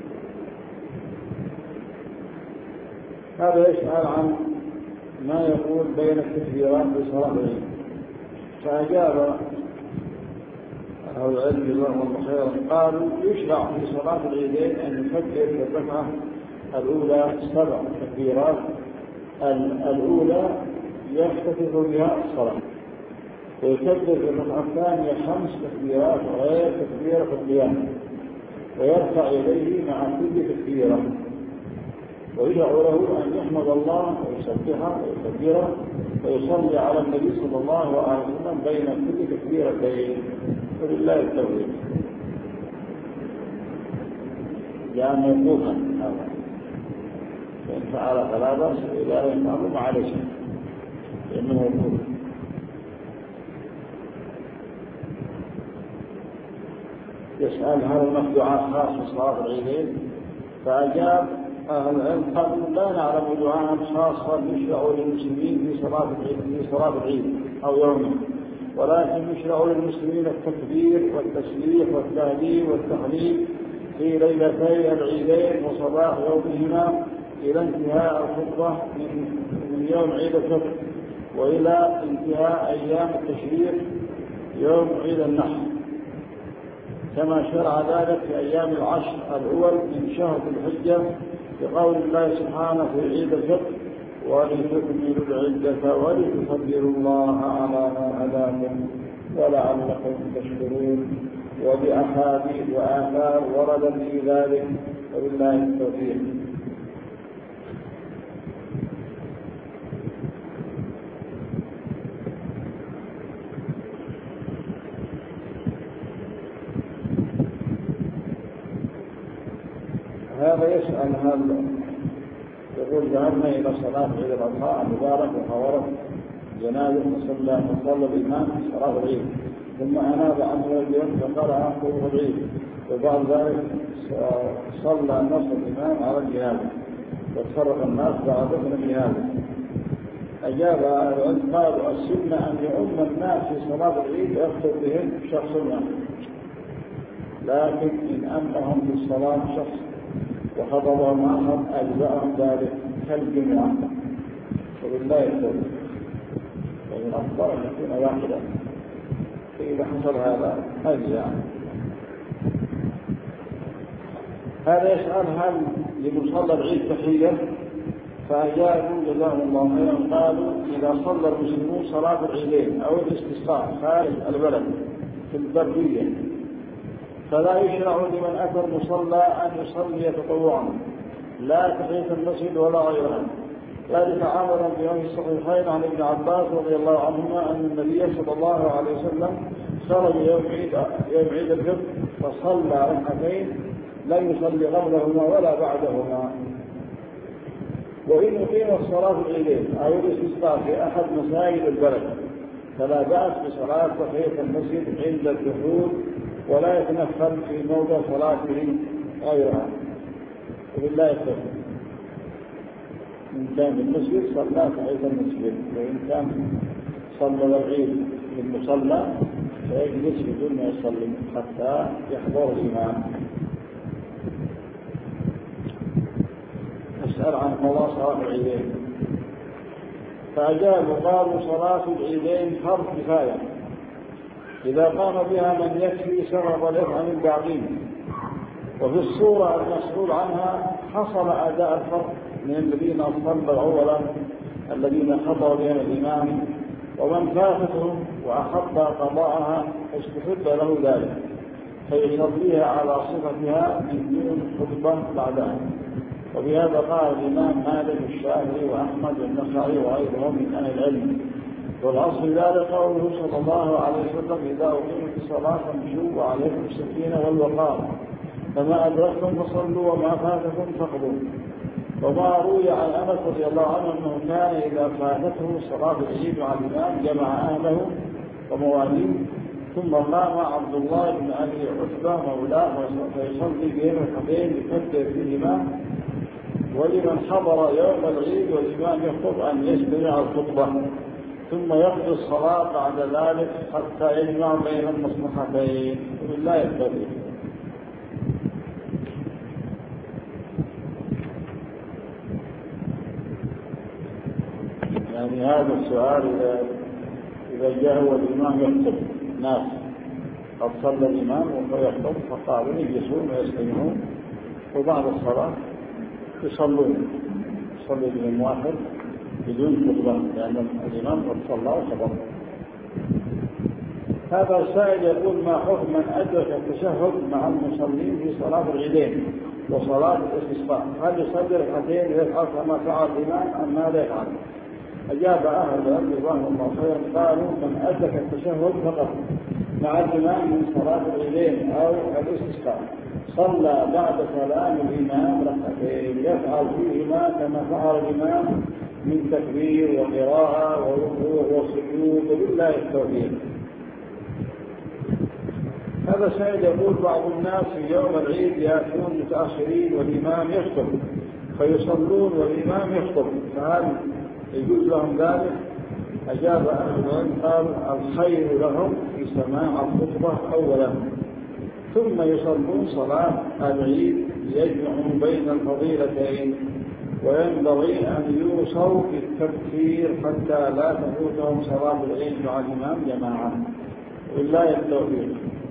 هذا يسأل عن ما يقول بين التكبيرات في صلاة العيد، فأجاب أهل العلم جزاهم الله خيرا قالوا يشرع في صلاة العيدين أن يكبر في الركعة الأولى سبع تكبيرات، الأولى يفتتح بها الصلاة، ويكبر في الركعة الثانية خمس تكبيرات غير تكبيرة القيام، ويرفع يديه مع كل تكبيرة، ويشرع له أن يحمد الله ويسبحه ويكبره ويصلي على النبي صلى الله عليه وسلم بين كل تكبيرتين، وبالله التوفيق. لأن يقوما هذا فإن فعل فلا بأس، إذا لم يفعل ما عليه شيء لأنه يقول. يسأل هل هناك دعاء خاص في صلاة العيدين؟ فأجاب أهل العلم قالوا لا نعلم دعاء خاصا يشرع للمسلمين في صلاة العيد في صلاة العيد أو يومه، ولكن يشرع للمسلمين التكبير والتسبيح والتهليل والتحليل في ليلتي العيدين وصباح يومهما إلى انتهاء الخطبة من يوم عيد الفطر وإلى انتهاء أيام التشريق يوم عيد النحر، كما شرع ذلك في أيام العشر الأول من شهر الحجة بقول الله سبحانه في عيد الفطر ولتكملوا العدة ولتكبروا الله على ما هداكم ولعلكم تشكرون، وبأحاديث وآثار ورد في ذلك، وبالله التوفيق. هذا يسأل هل يقول ذهبنا إلى صلاة عيد الأضحى المبارك وحضرت جنازة فصلى فصلى الإمام في صلاة العيد، ثم أناب عنه اليوم فقرأ خطبة العيد، وبعد ذلك صلى نص الإمام على الجنازة وتفرق الناس بعد دفن الجنازة. أجاب العلم قالوا السنة أن يؤم الناس في صلاة العيد يخطب بهم شخص ما، لكن إن أمهم في الصلاة شخص وخطبوا معهم أجزاءهم ذلك كالجمعة، وبالله التوفيق. ومن الأفضل أن يكون واحدا، فإذا حصل هذا أجزاء. هذا يسأل هل لمصلى العيد تحية؟ فأجابوا جزاهم الله خيرا قالوا إذا صلى المسلمون صلاة العيدين أو الاستسقاء خارج البلد في البرية فلا يشرع لمن أتى المصلى أن يصلي تطوعا لا تحية المسجد ولا غيرها، ذلك عملا بما في الصحيحين عن ابن عباس رضي الله عنهما أن النبي صلى الله عليه وسلم خرج يوم عيد يوم عيد الفطر فصلى ركعتين لا يصلي قبلهما ولا بعدهما. وإن أقيمت صلاة العيدين أو الاستسقاء في أحد مساجد البلد فلا بأس بصلاة تحية المسجد عند الدخول، ولا يتنفل في موضع صلاته غيرها، وبالله التوفيق. إن كان في المسجد صلى تحية المسجد، وإن كان صلى العيد في المصلى فيجلس بدون ما يصلي حتى يحضر الإمام. أسأل عن قضاء صلاة العيدين، فأجابوا قالوا صلاة العيدين فرض كفاية، إذا قام بها من يكفي سبب الإثم من بعضهم. وفي الصورة المسؤول عنها حصل أداء الفرض من الذين صلوا أولا الذين حضروا بهم الإمام، ومن فاتتهم وأحب قضاءها استحب له ذلك فيصليها على صفتها من دون خطبة بعدها. وبهذا قال الإمام مالك الشافعي وأحمد والنخعي وغيرهم من أهل العلم. والأصل ذلك قوله صلى الله عليه وسلم إذا أقيمت الصلاة فامشوا وعليكم السكينة والوقار، فما أدركتم فصلوا وما فاتكم فاقضوا. وما روي عن أنس رضي الله عنه أنه كان إذا فاتته صلاة العيد مع الإمام جمع أهله ومواليه، ثم قام عبد الله بن أبي عتبة مولاه فيصلي بهم الحقين يكبر فيهما. ولمن حضر يوم العيد والإمام يخطب أن يستمع الخطبة ثم يقضي الصلاة بعد ذلك حتى يجمع بين المصلحتين. وبالله التوفيق. يعني هذا السؤال إذا إذا جاء والإمام يخطب ناس قد صلى الإمام وهو يخطب فقالوا يجلسون ويستمعون، وبعد الصلاة يصلون يصلي بهم واحد بدون خطبة لأن الإمام قد صلى وخطب. هذا السائل يقول ما حكم من أدرك التشهد مع المصلين في صلاة العيدين وصلاة الاستسقاء؟ هل يصلي ركعتين ويفعل كما فعل الإمام أم ماذا يفعل؟ أجاب أهل العلم رضوان الله خيرا قالوا من أدرك التشهد فقط مع الإمام من صلاة العيدين أو الاستسقاء صلى بعد سلام الإمام ركعتين يفعل فيهما كما فعل الإمام من تكبير وقراءة وركوع وسجود، وبالله التوفيق. هذا سائل يقول بعض الناس في يوم العيد يأتون متأخرين والإمام يخطب فيصلون والإمام يخطب، فهل يجوز لهم ذلك؟ أجاب أهل العلم قال الخير لهم في سماع الخطبة أولا ثم يصلون صلاة العيد يجمعون بين الفضيلتين، وينبغي أن يوصوا في التبكير حتى لا تفوتهم صلاة العيد مع الإمام جماعة. والله التوفيق.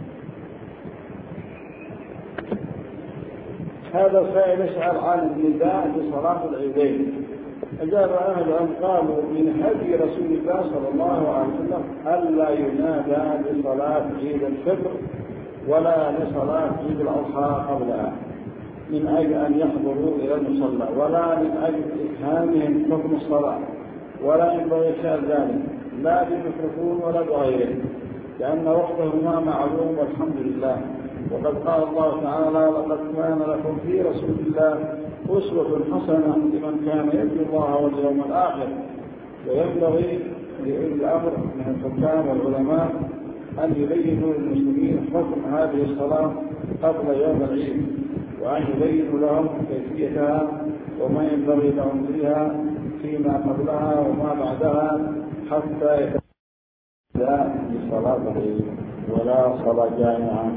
هذا سائل يسأل عن النداء لصلاة العيدين. أجاب أهل العلم قالوا من هدي رسول الله صلى الله عليه وسلم ألا ينادى لصلاة عيد الفطر ولا لصلاة عيد الأضحى قبلها من أجل أن يحضروا إلى المصلى، ولا من أجل إفهامهم حكم الصلاة، ولا ينبغي شأن ذلك لا بالميكروفون ولا بغيره، لأن وقتهما معلوم والحمد لله. وقد قال الله تعالى لقد كان لكم في رسول الله أسوة حسنة لمن كان يرجو الله واليوم الآخر. وينبغي لأولي الأمر من الحكام والعلماء أن يبينوا للمسلمين حكم هذه الصلاة قبل يوم العيد، وأن يبينوا لهم كيفيتها وما ينبغي لهم فيها فيما قبلها وما بعدها حتى يتبع لصلاة العيد ولا صلاة جامعة.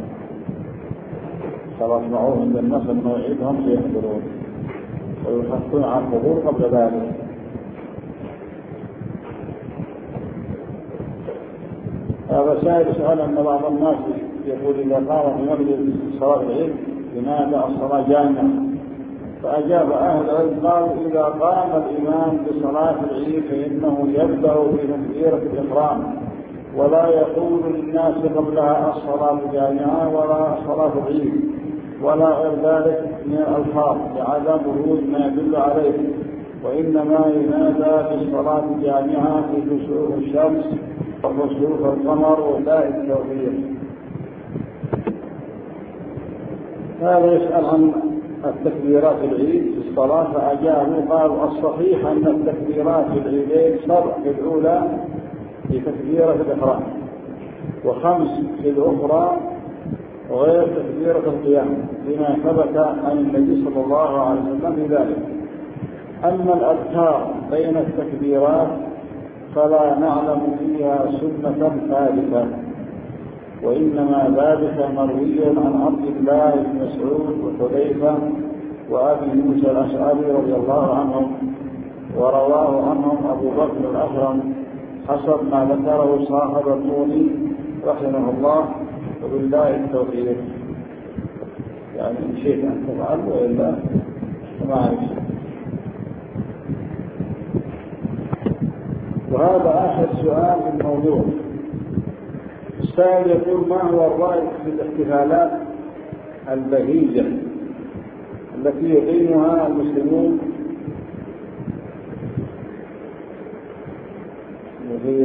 صلاة معهم بالنصر موعدهم ليحضرون ويحثون على الحضور قبل ذلك. هذا سائل سؤال أن بعض الناس يقول إذا قام في مجلس صلاة العيد لماذا الصلاة جامعة؟ فأجاب أهل العلم قالوا إذا قام الإمام بصلاة العيد فإنه يبدأ بتكبيرة الإحرام ولا يقول للناس قبلها الصلاة جامعة ولا صلاة العيد ولا غير ذلك من الألفاظ لعدم ورود ما يدل عليه، وإنما ينادى بالصلاة جامعة في كسوف الشمس وكسوف القمر ولا التوفيق. هذا يسأل عن التكبيرات العيد في الصلاة فأجابوا قالوا الصحيح أن التكبيرات في العيدين سبع في الأولى بتكبيرة الإحرام وخمس في الأخرى وغير تكبيرة القيام بما ثبت عن النبي صلى الله عليه وسلم بذلك. أما الأذكار بين التكبيرات فلا نعلم فيها سنة ثابتة، وإنما ذلك مروي عن عبد الله بن مسعود وحذيفة وأبي موسى الأشعري رضي الله عنهم، ورواه عنهم أبو بكر الأكرم حسب ما ذكره صاحب الطولي رحمه الله، وبالله التوفيق. يعني إن شئت أن تفعل وإلا ما أعرف. وهذا آخر سؤال في الموضوع. السائل يقول: ما هو الرأي في الاحتفالات البهيجة التي يقيمها المسلمون في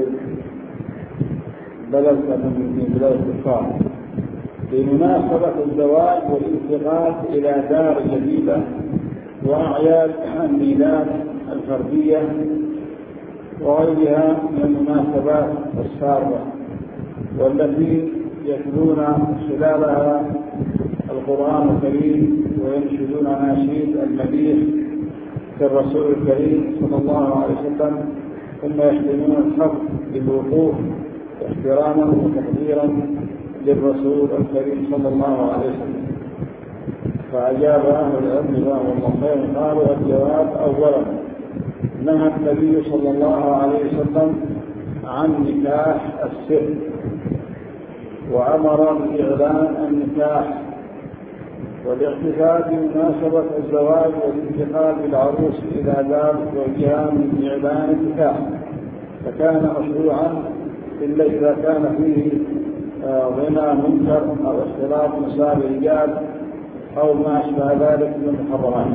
بلد من بلاد الكفار بمناسبة الزواج والانتقال إلى دار جديدة وأعياد الميلاد الفردية وغيرها من المناسبات السارة، والتي يتلون خلالها القرآن الكريم وينشدون أناشيد المديح كالرسول الكريم صلى الله عليه وسلم، ثم يحتمون الحق بالوقوف احتراما وتقديرا للرسول الكريم صلى الله عليه وسلم. فأجاب أهل العلم وهو الله قالوا: الجواب: أولا، نهى النبي صلى الله عليه وسلم عن نكاح السر، وأمر بإعلان النكاح والاحتفال بمناسبة الزواج والانتقال بالعروس إلى دار زوجها من إعلان النكاح، فكان مشروعا إلا إذا كان فيه غنى منكر أو اختلاط نساء الرجال أو ما أشبه ذلك من المحرمات.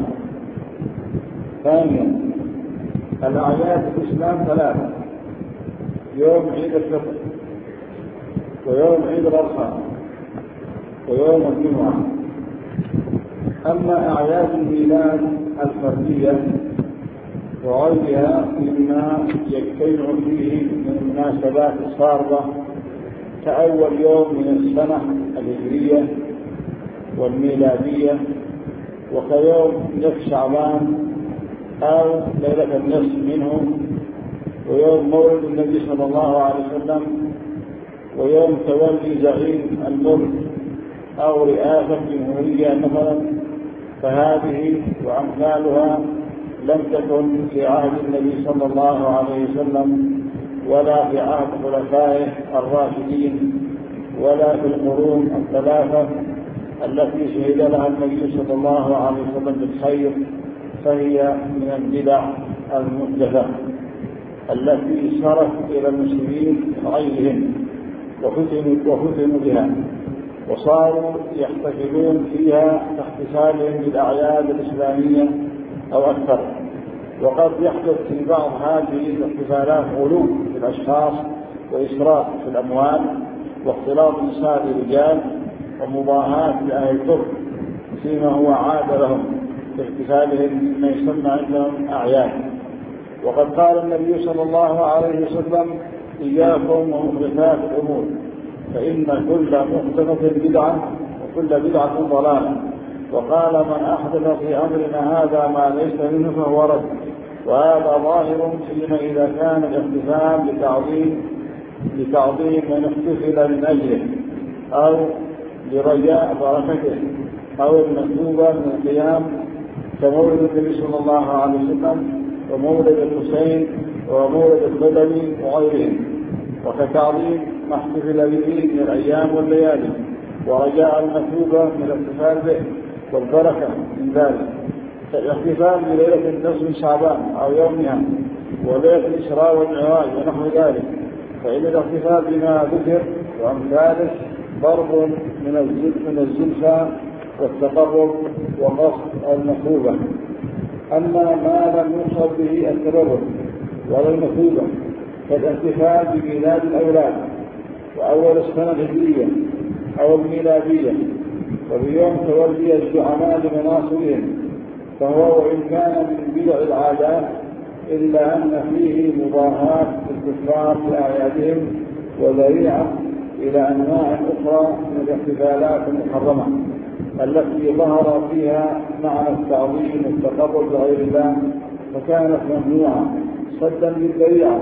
ثانيا، الأعياد في الإسلام ثلاثة: يوم عيد الفطر، ويوم عيد الأضحى، ويوم الجمعة. أما أعياد الميلاد الفردية وغيرها مما يجتمع فيه من المناسبات الصارة كأول يوم من السنة الهجرية والميلادية، وكيوم نصف شعبان أو ليلة النصف منه، ويوم مولد النبي صلى الله عليه وسلم، ويوم تولي زعيم الملك أو رئاسة جمهورية مثلا. فهذه وأمثالها لم تكن في عهد النبي صلى الله عليه وسلم ولا في عهد خلفائه الراشدين ولا في القرون الثلاثة التي شهد لها النبي صلى الله عليه وسلم بالخير، فهي من البدع المحدثة التي صارت إلى المسلمين غيرهم وفتنوا بها، وصاروا يحتفلون فيها كاحتفالهم بالأعياد الإسلامية أو أكثر. وقد يحدث في بعض هذه الاحتفالات غلو في الأشخاص وإسراف في الأموال واختلاط نساء الرجال ومضاهاة لأهل الكفر فيما هو عاد لهم في احتفالهم ما يسمى عندهم أعياد. وقد قال النبي صلى الله عليه وسلم: إياكم ومحدثات الأمور، فإن كل محدثة بدعة وكل بدعة ضلالة. وقال: من أحدث في أمرنا هذا ما ليس منه فهو رد. وهذا ظاهر فيما إذا كان الاحتفال بتعظيم لتعظيم من احتفل من أجله أو لرجاء بركته أو المطلوبة من القيام، كمولد النبي صلى الله عليه وسلم ومولد الحسين ومولد البدوي وغيرهم، وكتعظيم ما احتفل به من الأيام والليالي ورجاء المثوبة من الاحتفال به والبركة من ذلك، كالاحتفال بليلة النصف من شعبان أو يومها وليلة الإسراء والمعراج ونحو ذلك، فإن الاحتفال بما ذكر وأمثاله ضرب من الزلفى والتقرب وقصد المثوبة. أما ما لم يقصد به التبرك ولا المثوبة كالاحتفال بميلاد الأولاد وأول السنة الهجرية أو الميلادية وبيوم تولي الزعماء لمناصبهم، فهو وإن كان من بدع العادات إلا أن فيه مضاهاة الكفار في أعيادهم وذريعة إلى أنواع أخرى من الاحتفالات المحرمة التي ظهر فيها معنى التعظيم والتقرب لغير الله، فكانت ممنوعة صدا للذريعة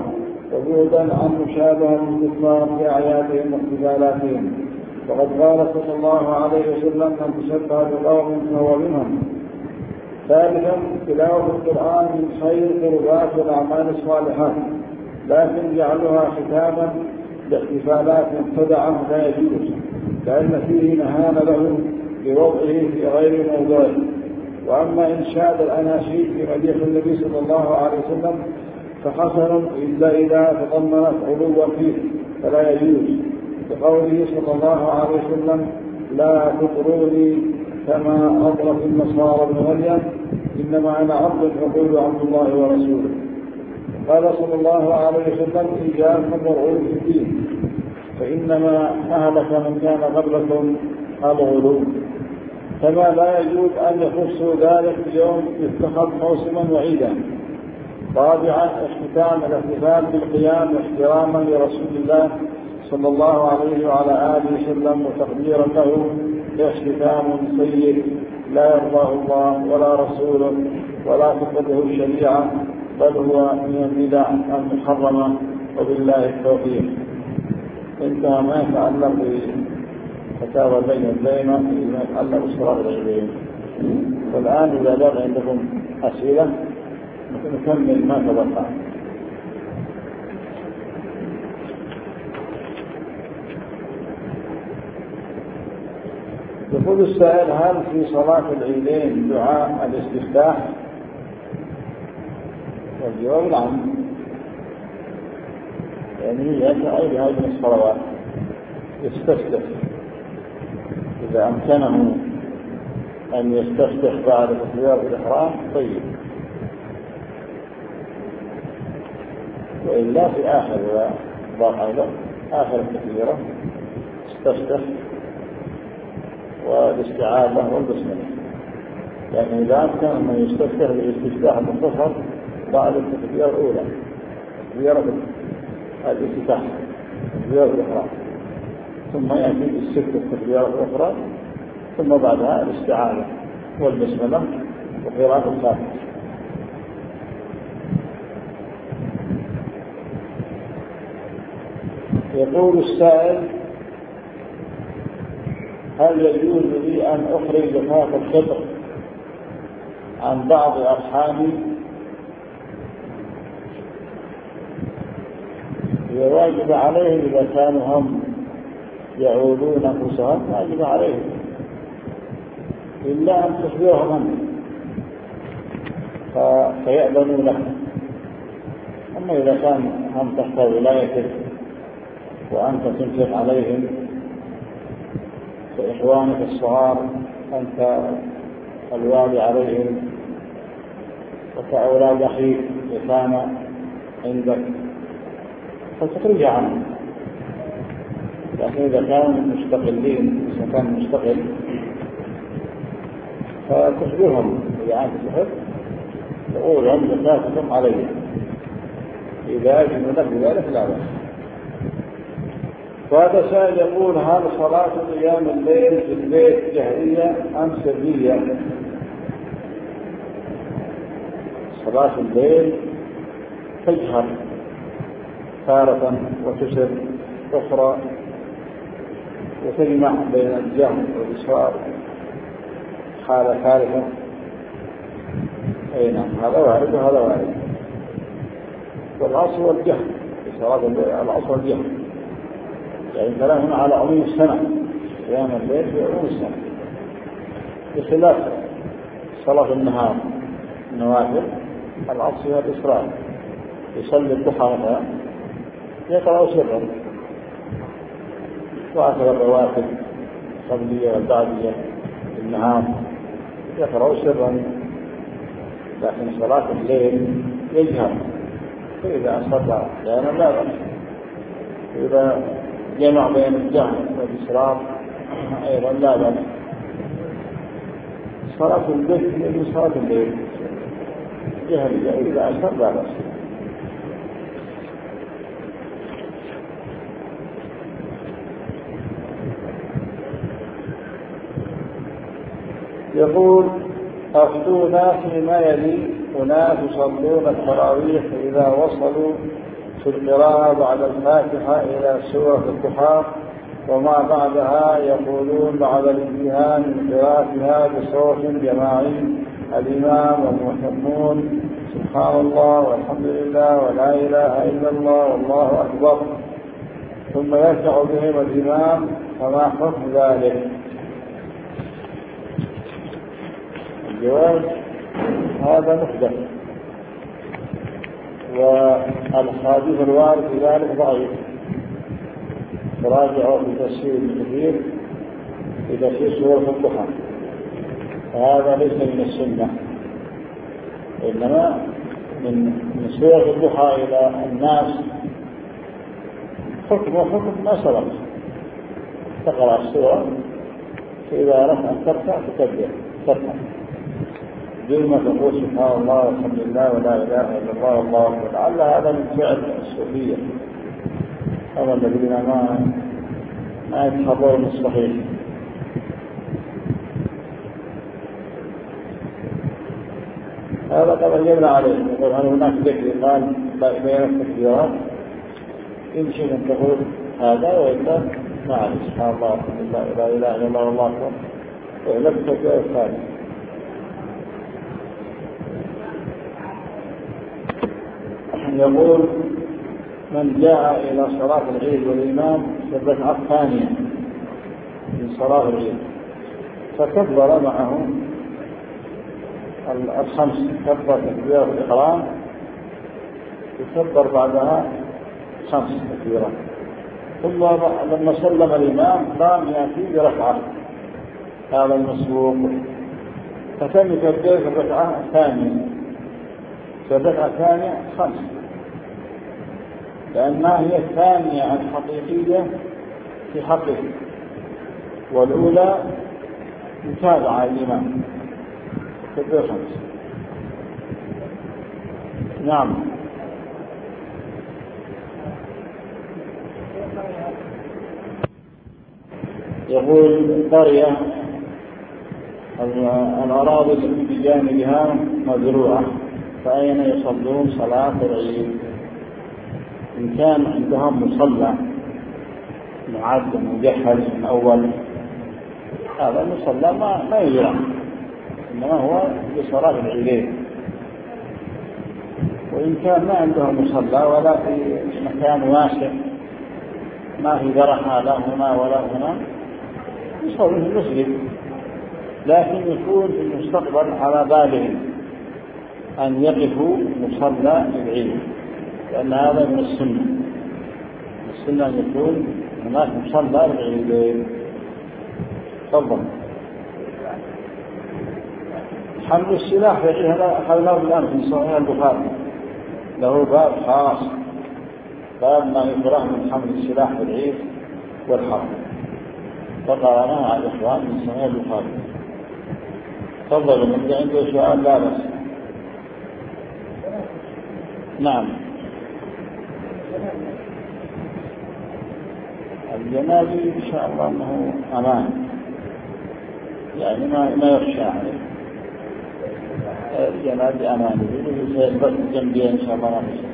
وبعدا عن مشابهة الكفار في أعيادهم واحتفالاتهم. وقد قال صلى الله عليه وسلم: من تشبه بقوم فهو منهم. ثالثا تلاوة القرآن من خير القربات والأعمال الصالحات، لكن جعلها ختاما لاحتفالات مبتدعة لا يجوز، لأن فيه نهان له بوضعه في غير موضوعه. وأما إنشاد الأناشيد في مديح النبي صلى الله عليه وسلم فحسن إلا إذا تضمنت علوا فيه فلا يجوز، بقوله صلى الله عليه وسلم: لا تطروني كما أطرت النصارى ابن مريم، إنما أنا عبد فقولوا عبد الله ورسوله. قال صلى الله عليه وسلم: إياكم والغلو في الدين، فإنما أهلك من كان قبلكم الغلو. كما لا يجوز أن يخصوا ذلك اليوم يتخذ موسما وعيدا. رابعا اختتام الاحتفال بالقيام احتراما لرسول الله صلى الله عليه وعلى آله وسلم وتقديرا له، اختتام سيء لا يرضاه الله ولا رسوله ولا تقبله الشريعة، بل هو من البدع المحرمة. وبالله التوفيق. انتهى ما يتعلق بفتاوى بين البين ما يتعلق بصلاة العيدين. والآن إذا بقي عندكم أسئلة نكمل ما تبقى. يقول السائل: هل في صلاة العيدين دعاء الاستفتاح؟ والجواب نعم، يعني هي كأي هذه الصلوات يستفتح إذا أمكنه أن يستفتح بعد تكبيرة الإحرام طيب، وإلا في آخر ضرب آخر التكبيرة استفتح والاستعاذة والبسملة، لأن إذا أمكن أن يستفتح بالاستفتاح المختصر بعد التكبيرة الأولى تكبيرة الافتتاح تكبيرة الإحرام، ثم يأتي بالست التكبيرة الأخرى، ثم بعدها الاستعاذة والبسملة وقراءة الفاتحة. يقول السائل: هل يجوز لي أن أخرج زكاة الفطر عن بعض أرحامي؟ واجب عليهم إذا كانوا هم يعودون أنفسهم، واجب عليهم إلا أن تخبرهم فيأذنوا لك. أما إذا كان هم تحت ولايتك وأنت تنفق عليهم فإخوانك الصغار أنت الوالي عليهم، وكأولاد أخيك يتامى عندك فتخرج عنهم. لكن إذا كانوا مستقلين، إذا كان مستقل فتخبرهم إذا أنت تحب تقول لهم زكاتكم عليهم، إذا أجنوا لك بذلك لا بأس. وهذا سائل يقول: هل صلاة قيام الليل في البيت جهرية أم سرية؟ صلاة الليل تجهر تارة وتسر أخرى، وتجمع بين الجهر والإسرار حالة ثالثة. أي نعم، هذا وارد وهذا وارد. والأصل والجهر في صلاة الليل، الأصل والجهر، يعني كلامنا على عموم السنة، قيام الليل في عموم السنة، بخلاف صلاة النهار النوافل الأصل هو الإسرار. يصلي الضحى مثلا يقرأ سرا، وأكثر الرواتب القبلية والبعدية في النهار يقرأ سرا، لكن صلاة الليل يجهر. فإذا أصلى أحيانا لا بأس، إذا جمع بين الجهر والإسرار أيضا لا بأس. صلاة البيت هي صلاة الليل جهرية، إذا أصلى لا بأس. يقول: أفتونا فيما يلي: أناس يصلون التراويح فإذا وصلوا في القراءة بعد الفاتحة إلى سورة الضحى وما بعدها يقولون بعد الانتهاء من قراءتها بصوت جماعي الإمام والمؤمنون سبحان الله والحمد لله ولا إله إلا الله والله أكبر، ثم يرجع بهم الإمام، فما حكم ذلك؟ الجواب هذا محدث، والحديث الوارد في ذلك ضعيف، تراجعوا في تفسير كثير في تفسير سورة الضحى، فهذا ليس من السنة، إنما من من سورة الضحى إلى الناس حكم وحكم ما سبق، تقرأ السورة فإذا رفع ترفع تكبر ترفع دون ما تقول سبحان الله والحمد لله ولا إله إلا الله والله أكبر. لعل هذا من فعل الصوفية، هذا الذين ما ما يتحضرون الصحيح. هذا قد أجبنا عليه، يقول هل هناك ذكر قال بين التكبيرات؟ إن شئت أن تقول هذا، وإلا ما عليه سبحان الله والحمد لله ولا إله إلا الله والله أكبر، وإلا التكبير الثاني. يقول من جاء إلى صلاة العيد والإمام في الركعة الثانية من صلاة العيد فكبر معه الخمس، كبر تكبيرة الإحرام يكبر بعدها خمس تكبيرات، ثم لما سلم الإمام قام يأتي بركعة، هذا المسبوق، فتم يكبر في الركعة الثانية، في الركعة الثانية خمس، لأنها هي الثانية الحقيقية في حقه، والأولى متابعة الإمام تكبير خمس. نعم. يقول قرية الأراضي التي بجانبها مزروعة، فأين يصلون صلاة العيد؟ إن كان عندهم مصلى معد مجهز من أول، هذا المصلى ما ما يجرى، إنما هو لصلاة العيدين. وإن كان ما عندهم مصلى ولا في مكان واسع ما في برحة لا هنا ولا هنا، يصلون في المسجد، لكن يكون في المستقبل على بالهم أن يقفوا مصلى للعيد، لأن هذا من السنة، السنة أن يكون هناك مصلى للعيدين. تفضل. حمل السلاح هذا أخذناه بالأمس من صحيح البخاري، له باب خاص، باب ما يكره من حمل السلاح في العيد والحرب، فقرأناه على الإخوان من صحيح البخاري. تفضل، من عنده سؤال لا بس. نعم. الجنازي إن شاء الله أنه أمان، يعني ما ما يخشى عليه، الجنازي أمان، يزال بس الجنبية إن شاء الله ما يخشى،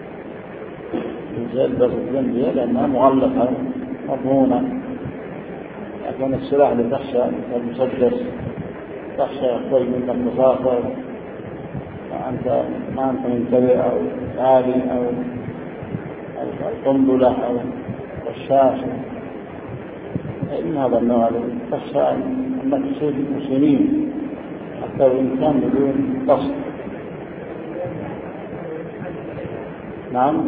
يزال بس الجنبية لأنها مغلقة مضمونة، لكن السلاح اللي تخشى المسدس تخشى يخرج منك مسافر وأنت ما أنت منتبه، أو آلي أو القنبلة أو الشاشة، إن هذا النوع تخشى أنك تصيب المسلمين حتى وإن كان بدون قصد. نعم.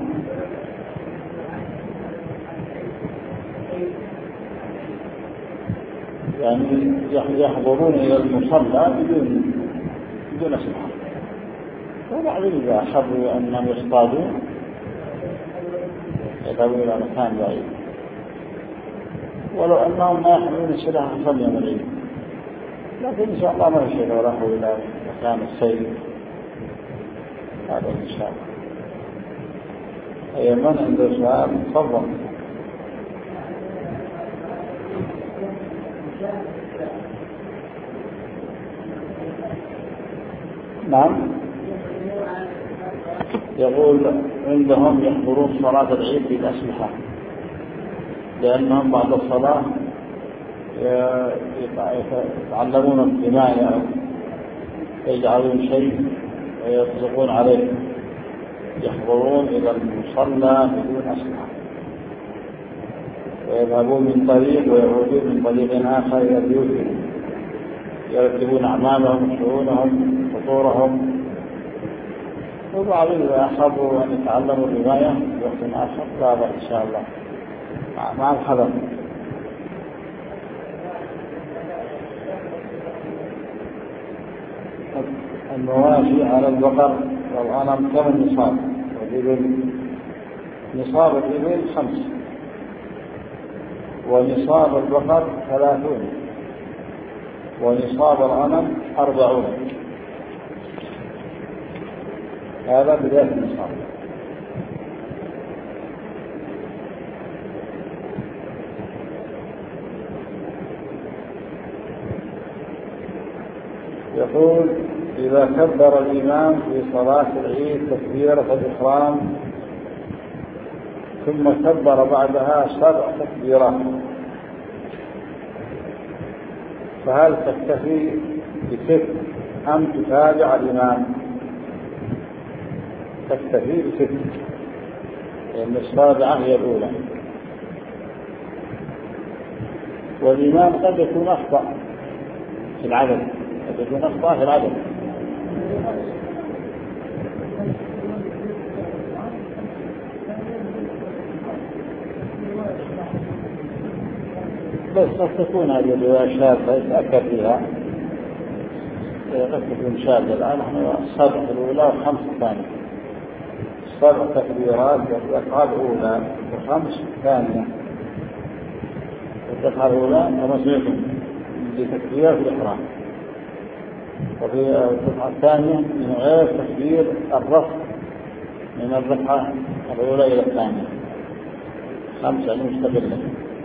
يعني يحضرون إلى المصلى بدون بدون أسلحة، وبعدين إذا حبوا أنهم يصطادون يذهبون إلى مكان بعيد، ولو أنهم ما يحملون السلاح يصلي يوم العيد، لكن إن شاء الله ما يشير وراحوا إلى مكان السير، هذا إن شاء الله. أي من عنده سؤال تفضل. نعم. يقول عندهم يحضرون صلاة العيد بالأسلحة، لأنهم بعد الصلاة يتعلمون الحماية أو يجعلون شيء ويطلقون عليه، يحضرون إلى المصلى بدون أسلحة ويذهبون من طريق ويعودون من طريق آخر إلى بيوتهم، يرتبون أعمالهم وشؤونهم فطورهم. وبعضهم إذا أحبوا أن يتعلموا الرماية في وقت آخر لا بأس إن شاء الله مع الحذر. المواشي على البقر والغنم كم النصاب؟ والإبل نصاب الإبل خمس، ونصاب البقر ثلاثون، ونصاب الغنم أربعون. هذا بداية النصاب. يقول إذا كبر الإمام في صلاة العيد تكبيرة الإحرام ثم كبر بعدها سبع تكبيرات، فهل تكتفي بست أم تتابع الإمام؟ تكتفي بست، لأن السابعة هي الأولى، والإمام قد يكون أخطأ في العدد، قد يكون أخطأ في العدد. بس قد تكون هذه الرواية شاذة يتأكد فيها، قد تكون شاذة. الآن نحن السبع الأولى والخمس الثانية، سبع تكبيرات والركعة الأولى وخمس ثانية. الركعة الأولى كما سمعتم بتكبير في الإحرام، وفي الركعة الثانية من غير تكبير الرفع من الركعة الأولى إلى الثانية، خمسة مستقلة.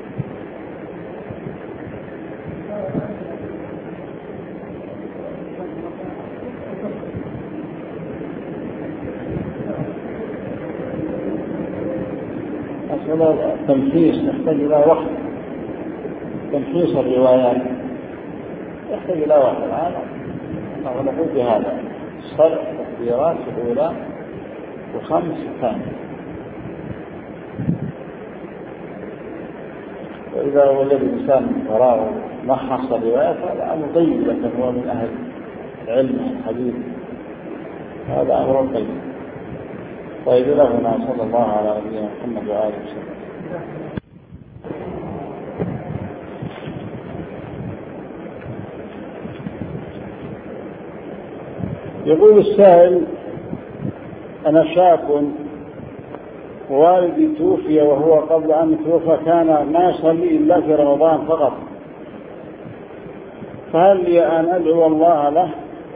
التمحيص يحتاج إلى وقت، تمحيص الروايات يحتاج إلى وقت. الآن نقول بهذا سبع تكبيرات الأولى وخمس ثانية. وإذا وجد الإنسان وراءه محص الروايات هذا أمر طيب، لكن هو من أهل العلم الحديث هذا أمر طيب. طيب لهنا صلى الله على نبينا محمد وآله وسلم. يقول السائل: أنا شاب ووالدي توفي وهو قبل أن يتوفى كان ما يصلي إلا في رمضان فقط، فهل لي أن أدعو الله له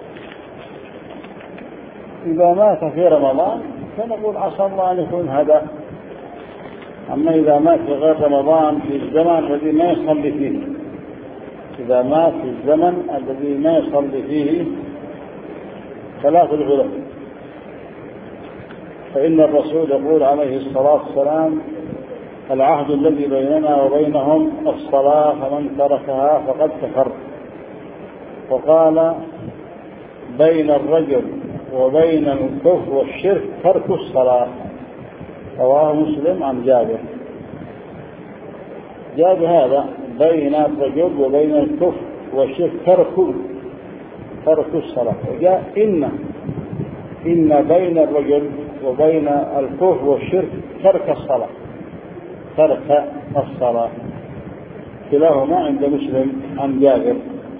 إذا مات في رمضان؟ فنقول عسى الله أن يكون هذا. أما إذا مات في غير رمضان في الزمن الذي ما يصلي فيه، إذا مات في الزمن الذي ما يصلي فيه فلا تدعو له، فإن الرسول يقول عليه الصلاة والسلام: العهد الذي بيننا وبينهم الصلاة، فمن تركها فقد كفر. وقال: بين الرجل وبين الكفر والشرك ترك الصلاة. رواه مسلم عن جابر. جاب هذا بين الرجل وبين الكفر والشرك ترك ترك الصلاة، وجاء إن إن بين الرجل وبين الكفر والشرك ترك الصلاة، ترك الصلاة. كلاهما عند مسلم عن جابر.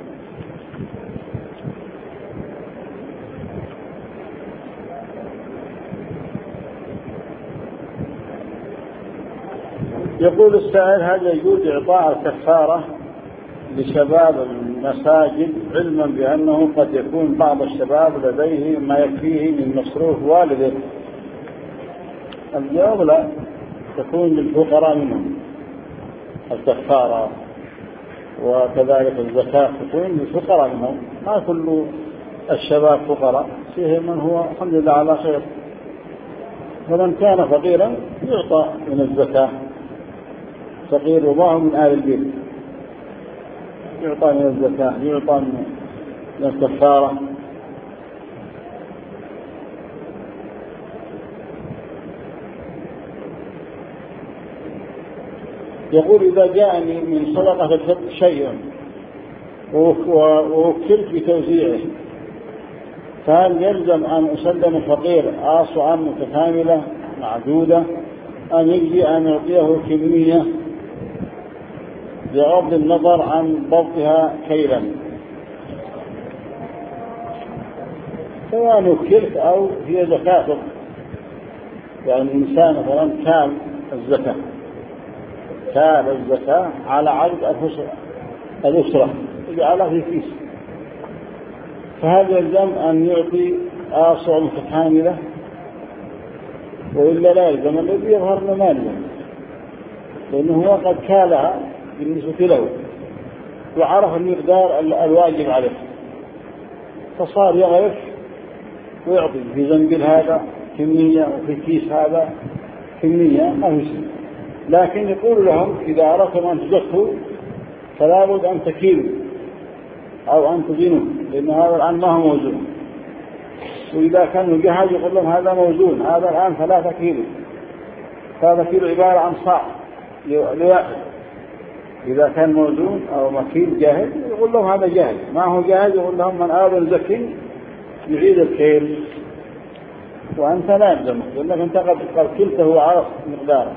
يقول السائل: هل يجوز إعطاء الكفارة لشباب المساجد علما بأنه قد يكون بعض الشباب لديه ما يكفيه من مصروف والده؟ الجواب: لا، تكون للفقراء منهم الكفارة، وكذلك الزكاة تكون للفقراء منهم. ما كل الشباب فقراء، فيه من هو الحمد لله على خير، فمن كان فقيرا يعطى من الزكاة، فقير وما هو من آل البيت يعطى من الزكاة، يعطى من الكفارة. يقول إذا جاءني من صدقة الفطر شيء ووكلت بتوزيعه، فهل يلزم أن أسلم الفقير آصعا متكاملة معدودة، أم يجزي أن يعطيه كمية بغض النظر عن ضبطها كيلا؟ سواء وكلت أو هي زكاة، يعني الإنسان مثلا كان الزكاة كان الزكاة على عدد الأسرة يجعلها في كيس، فهذا يلزم أن يعطي آصع متكاملة، وإلا لا يلزم. الذي يظهر له ماله، لأنه هو قد كالها بالنسبة له وعرف المقدار الواجب عليه، فصار يغرف ويعطي في زنبيل هذا كمية وفي كيس هذا كمية، ما هو شيء. لكن يقول لهم إذا أردتم أن تزكوا فلا بد أن تكيلوا أو أن تزنوا، لأن هذا الآن ما هو موزون. وإذا كان مجهز يقول لهم هذا موزون، هذا الآن ثلاثة كيلو، هذا كيلو عبارة عن صاع لواحد. إذا كان موزون أو مكيل جاهز يقول لهم هذا جاهز، ما هو جاهز يقول لهم من أراد الزكي يعيد الكيل، وأنت لا يلزمك لأنك أنت قد كلته وعرف مقداره.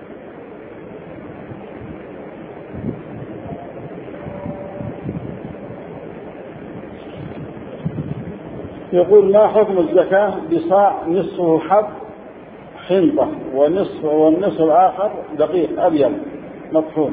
يقول ما حكم الزكاة بصاع نصفه حب حنطة ونصف والنصف الآخر دقيق أبيض مطحون؟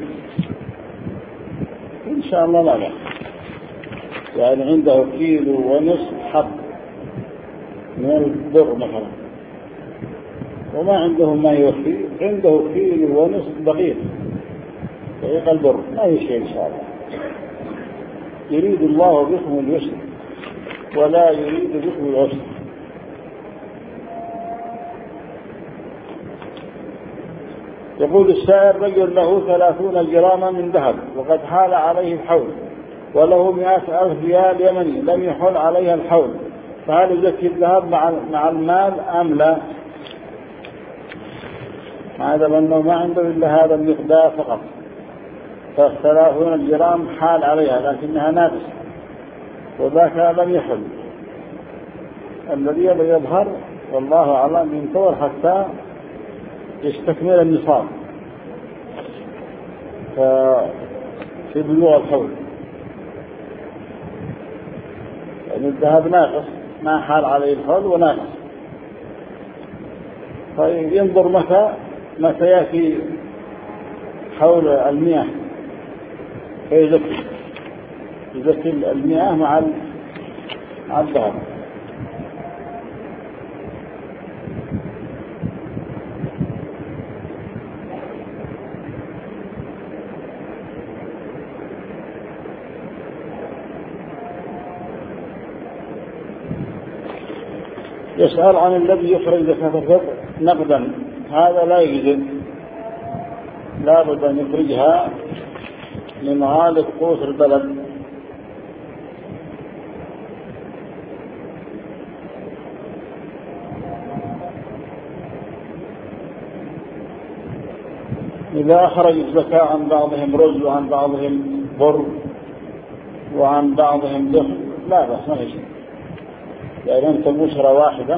إن شاء الله لا بأس، يعني عنده كيلو ونصف حب من البر مثلا وما عنده ما يوفي، عنده كيلو ونصف دقيق دقيق البر، ما هي شيء إن شاء الله. يريد الله بكم اليسر ولا يريد بكم العسر. يقول السائل رجل له ثلاثون جراما من ذهب وقد حال عليه الحول، وله مئة ألف ريال يمني لم يحل عليها الحول، فهل يزكي الذهب مع المال أم لا؟ هذا لأنه ما عنده إلا هذا المقدار فقط، فالثلاثون جرام حال عليها لكنها ناقصة، وذاك لم يحل. الذي يظهر والله أعلم ينتظر حتى يستكمل النصاب في بلوغ الحول، يعني الذهب ناقص ما حال عليه الحول وناقص، فينظر متى متى يأتي حول المياه فيزكي يزكي المياه مع الذهب. يسأل عن الذي يخرج زكاة الفطر نقدا، هذا لا يجوز، لا بد أن يخرجها من غالب قوت البلد. إذا أخرج الزكاة عن بعضهم رز وعن بعضهم بر وعن بعضهم دخل لا بأس، ما شيء، يعني أنت أسرة واحدة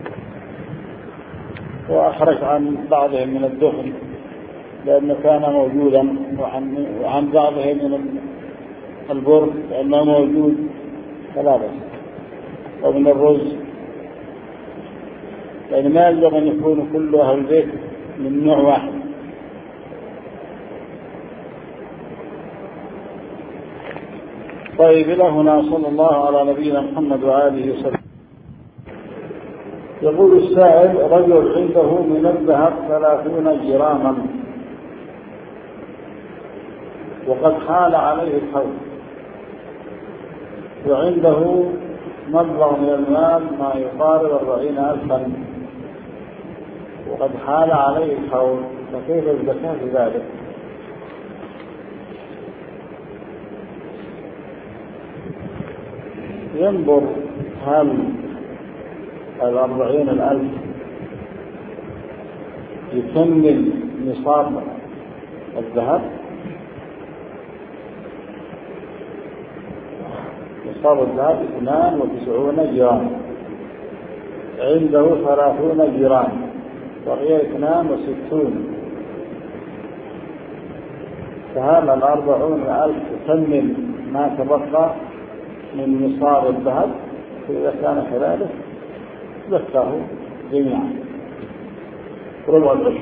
وأخرج عن بعضهم من الدخل لأنه كان موجودا، وعن, وعن بعضهم من البر لأنه موجود فلا بأس، ومن الرز، يعني ما يلزم أن يكون كل أهل البيت من نوع واحد. طيب إلى هنا صلى الله على نبينا محمد وآله وسلم. يقول السائل رجل عنده من الذهب ثلاثون جراما وقد حال عليه الحول، وعنده مبلغ من المال ما يقارب أربعين ألفا، وقد حال عليه الحول، فكيف الزكاة في ذلك؟ ينظر هل الأربعين الألف يكمل نصاب الذهب؟ نصاب الذهب اثنان وتسعون جرام، عنده ثلاثون جرام، وهي اثنان وستون، فهذا الأربعون ألف يكمل ما تبقى من نصاب الذهب، فإذا كان كذلك زكاه جميعا ربع العشر.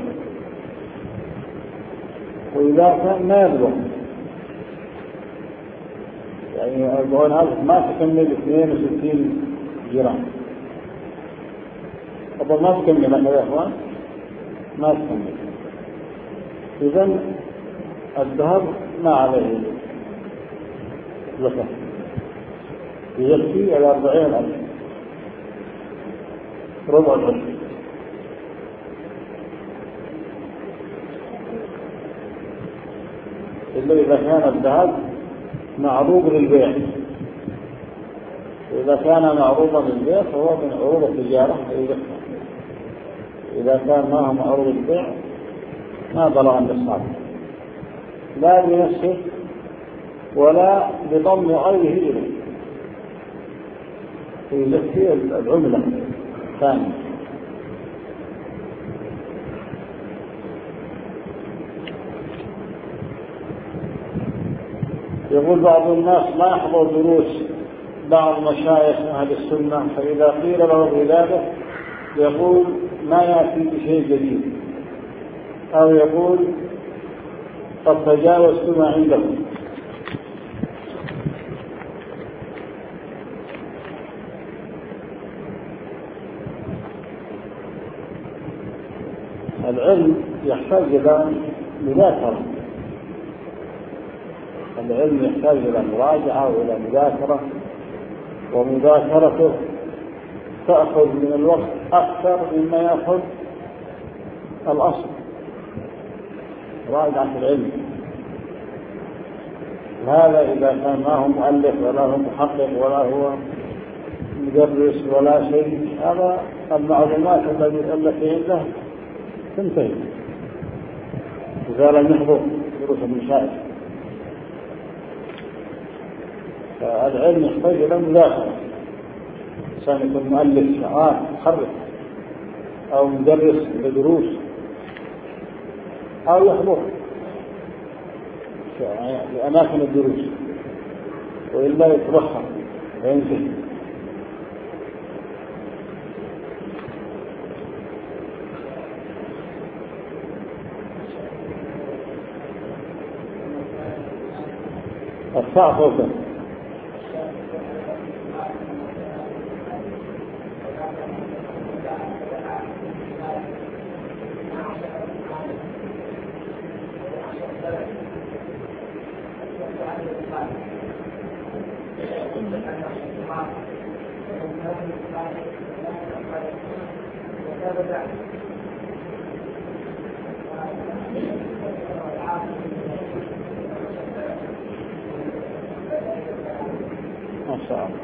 وإذا كان ما يبلغ يعني أربعون ألف ما تكمل اثنين وستين جرام، طبعا ما تكمل هذا يا أخوان، ما تكمل، إذن الذهب ما عليه زكاة، يكفي الأربعين ألف ربع العشر. إلا إذا كان الذهب معروض للبيع، إذا كان معروضا للبيع فهو من عروض التجارة يزكى. إذا كان ما هو معروض للبيع ما بلغ النصاب، لا بنفسه ولا بضم غيره إليه، يزكي العملة ثانية. يقول بعض الناس ما يحضر دروس بعض مشايخ أهل السنة، فإذا قيل له بذلك يقول ما يأتي بشيء جديد، أو يقول قد تجاوزت ما عندكم. العلم يحتاج إلى مذاكرة، العلم يحتاج إلى مراجعة وإلى مذاكرة، ومذاكرته تأخذ من الوقت أكثر مما يأخذ الأصل، راجعة العلم. هذا إذا كان ما هو مؤلف ولا هو محقق ولا هو مدرس ولا شيء، هذا المعلومات التي عنده تنتهي إذا لم يحضر دروس المشايخ. فالعلم يحتاج إلى مذاكرة، إنسان يكون مؤلف شعار محرك أو مدرس لدروس أو يحضر في أماكن الدروس، وإلا يتبخر وينتهي. ارفع صوتك. ما شاء الله.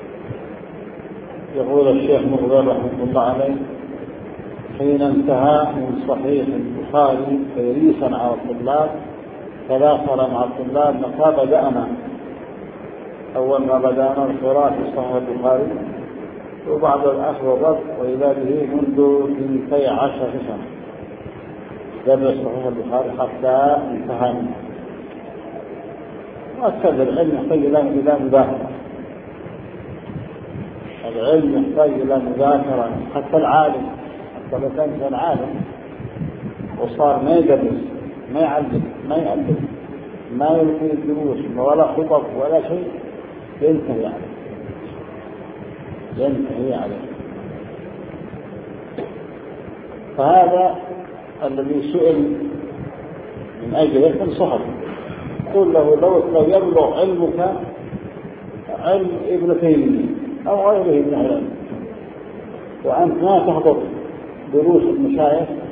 يقول الشيخ مقبل رحمه الله عليه: حين انتهى من صحيح البخاري تدريسا على الطلاب تداخل مع الطلاب متى بدأنا. أول ما بدأنا القراءة في صحيح البخاري، وبعد الأخذ والرد، وإذا به منذ اثنتي عشر سنة درس صحيح البخاري حتى انتهى منه. وأكد العلم يحتاج إلى مذاكرة، العلم يحتاج إلى مذاكرة. حتى العالم، حتى لو كان كان عالم وصار ما يدرس ما يعلم ما يعلم ما يلقي دروس ولا خطب ولا شيء، ينتهي عليه ينتهي عليه. فهذا الذي سئل من أجله انصحه، قل له لو لو يبلغ علمك علم ابن تيمية أو غيره من العلم وأنت ما تحضر دروس المشايخ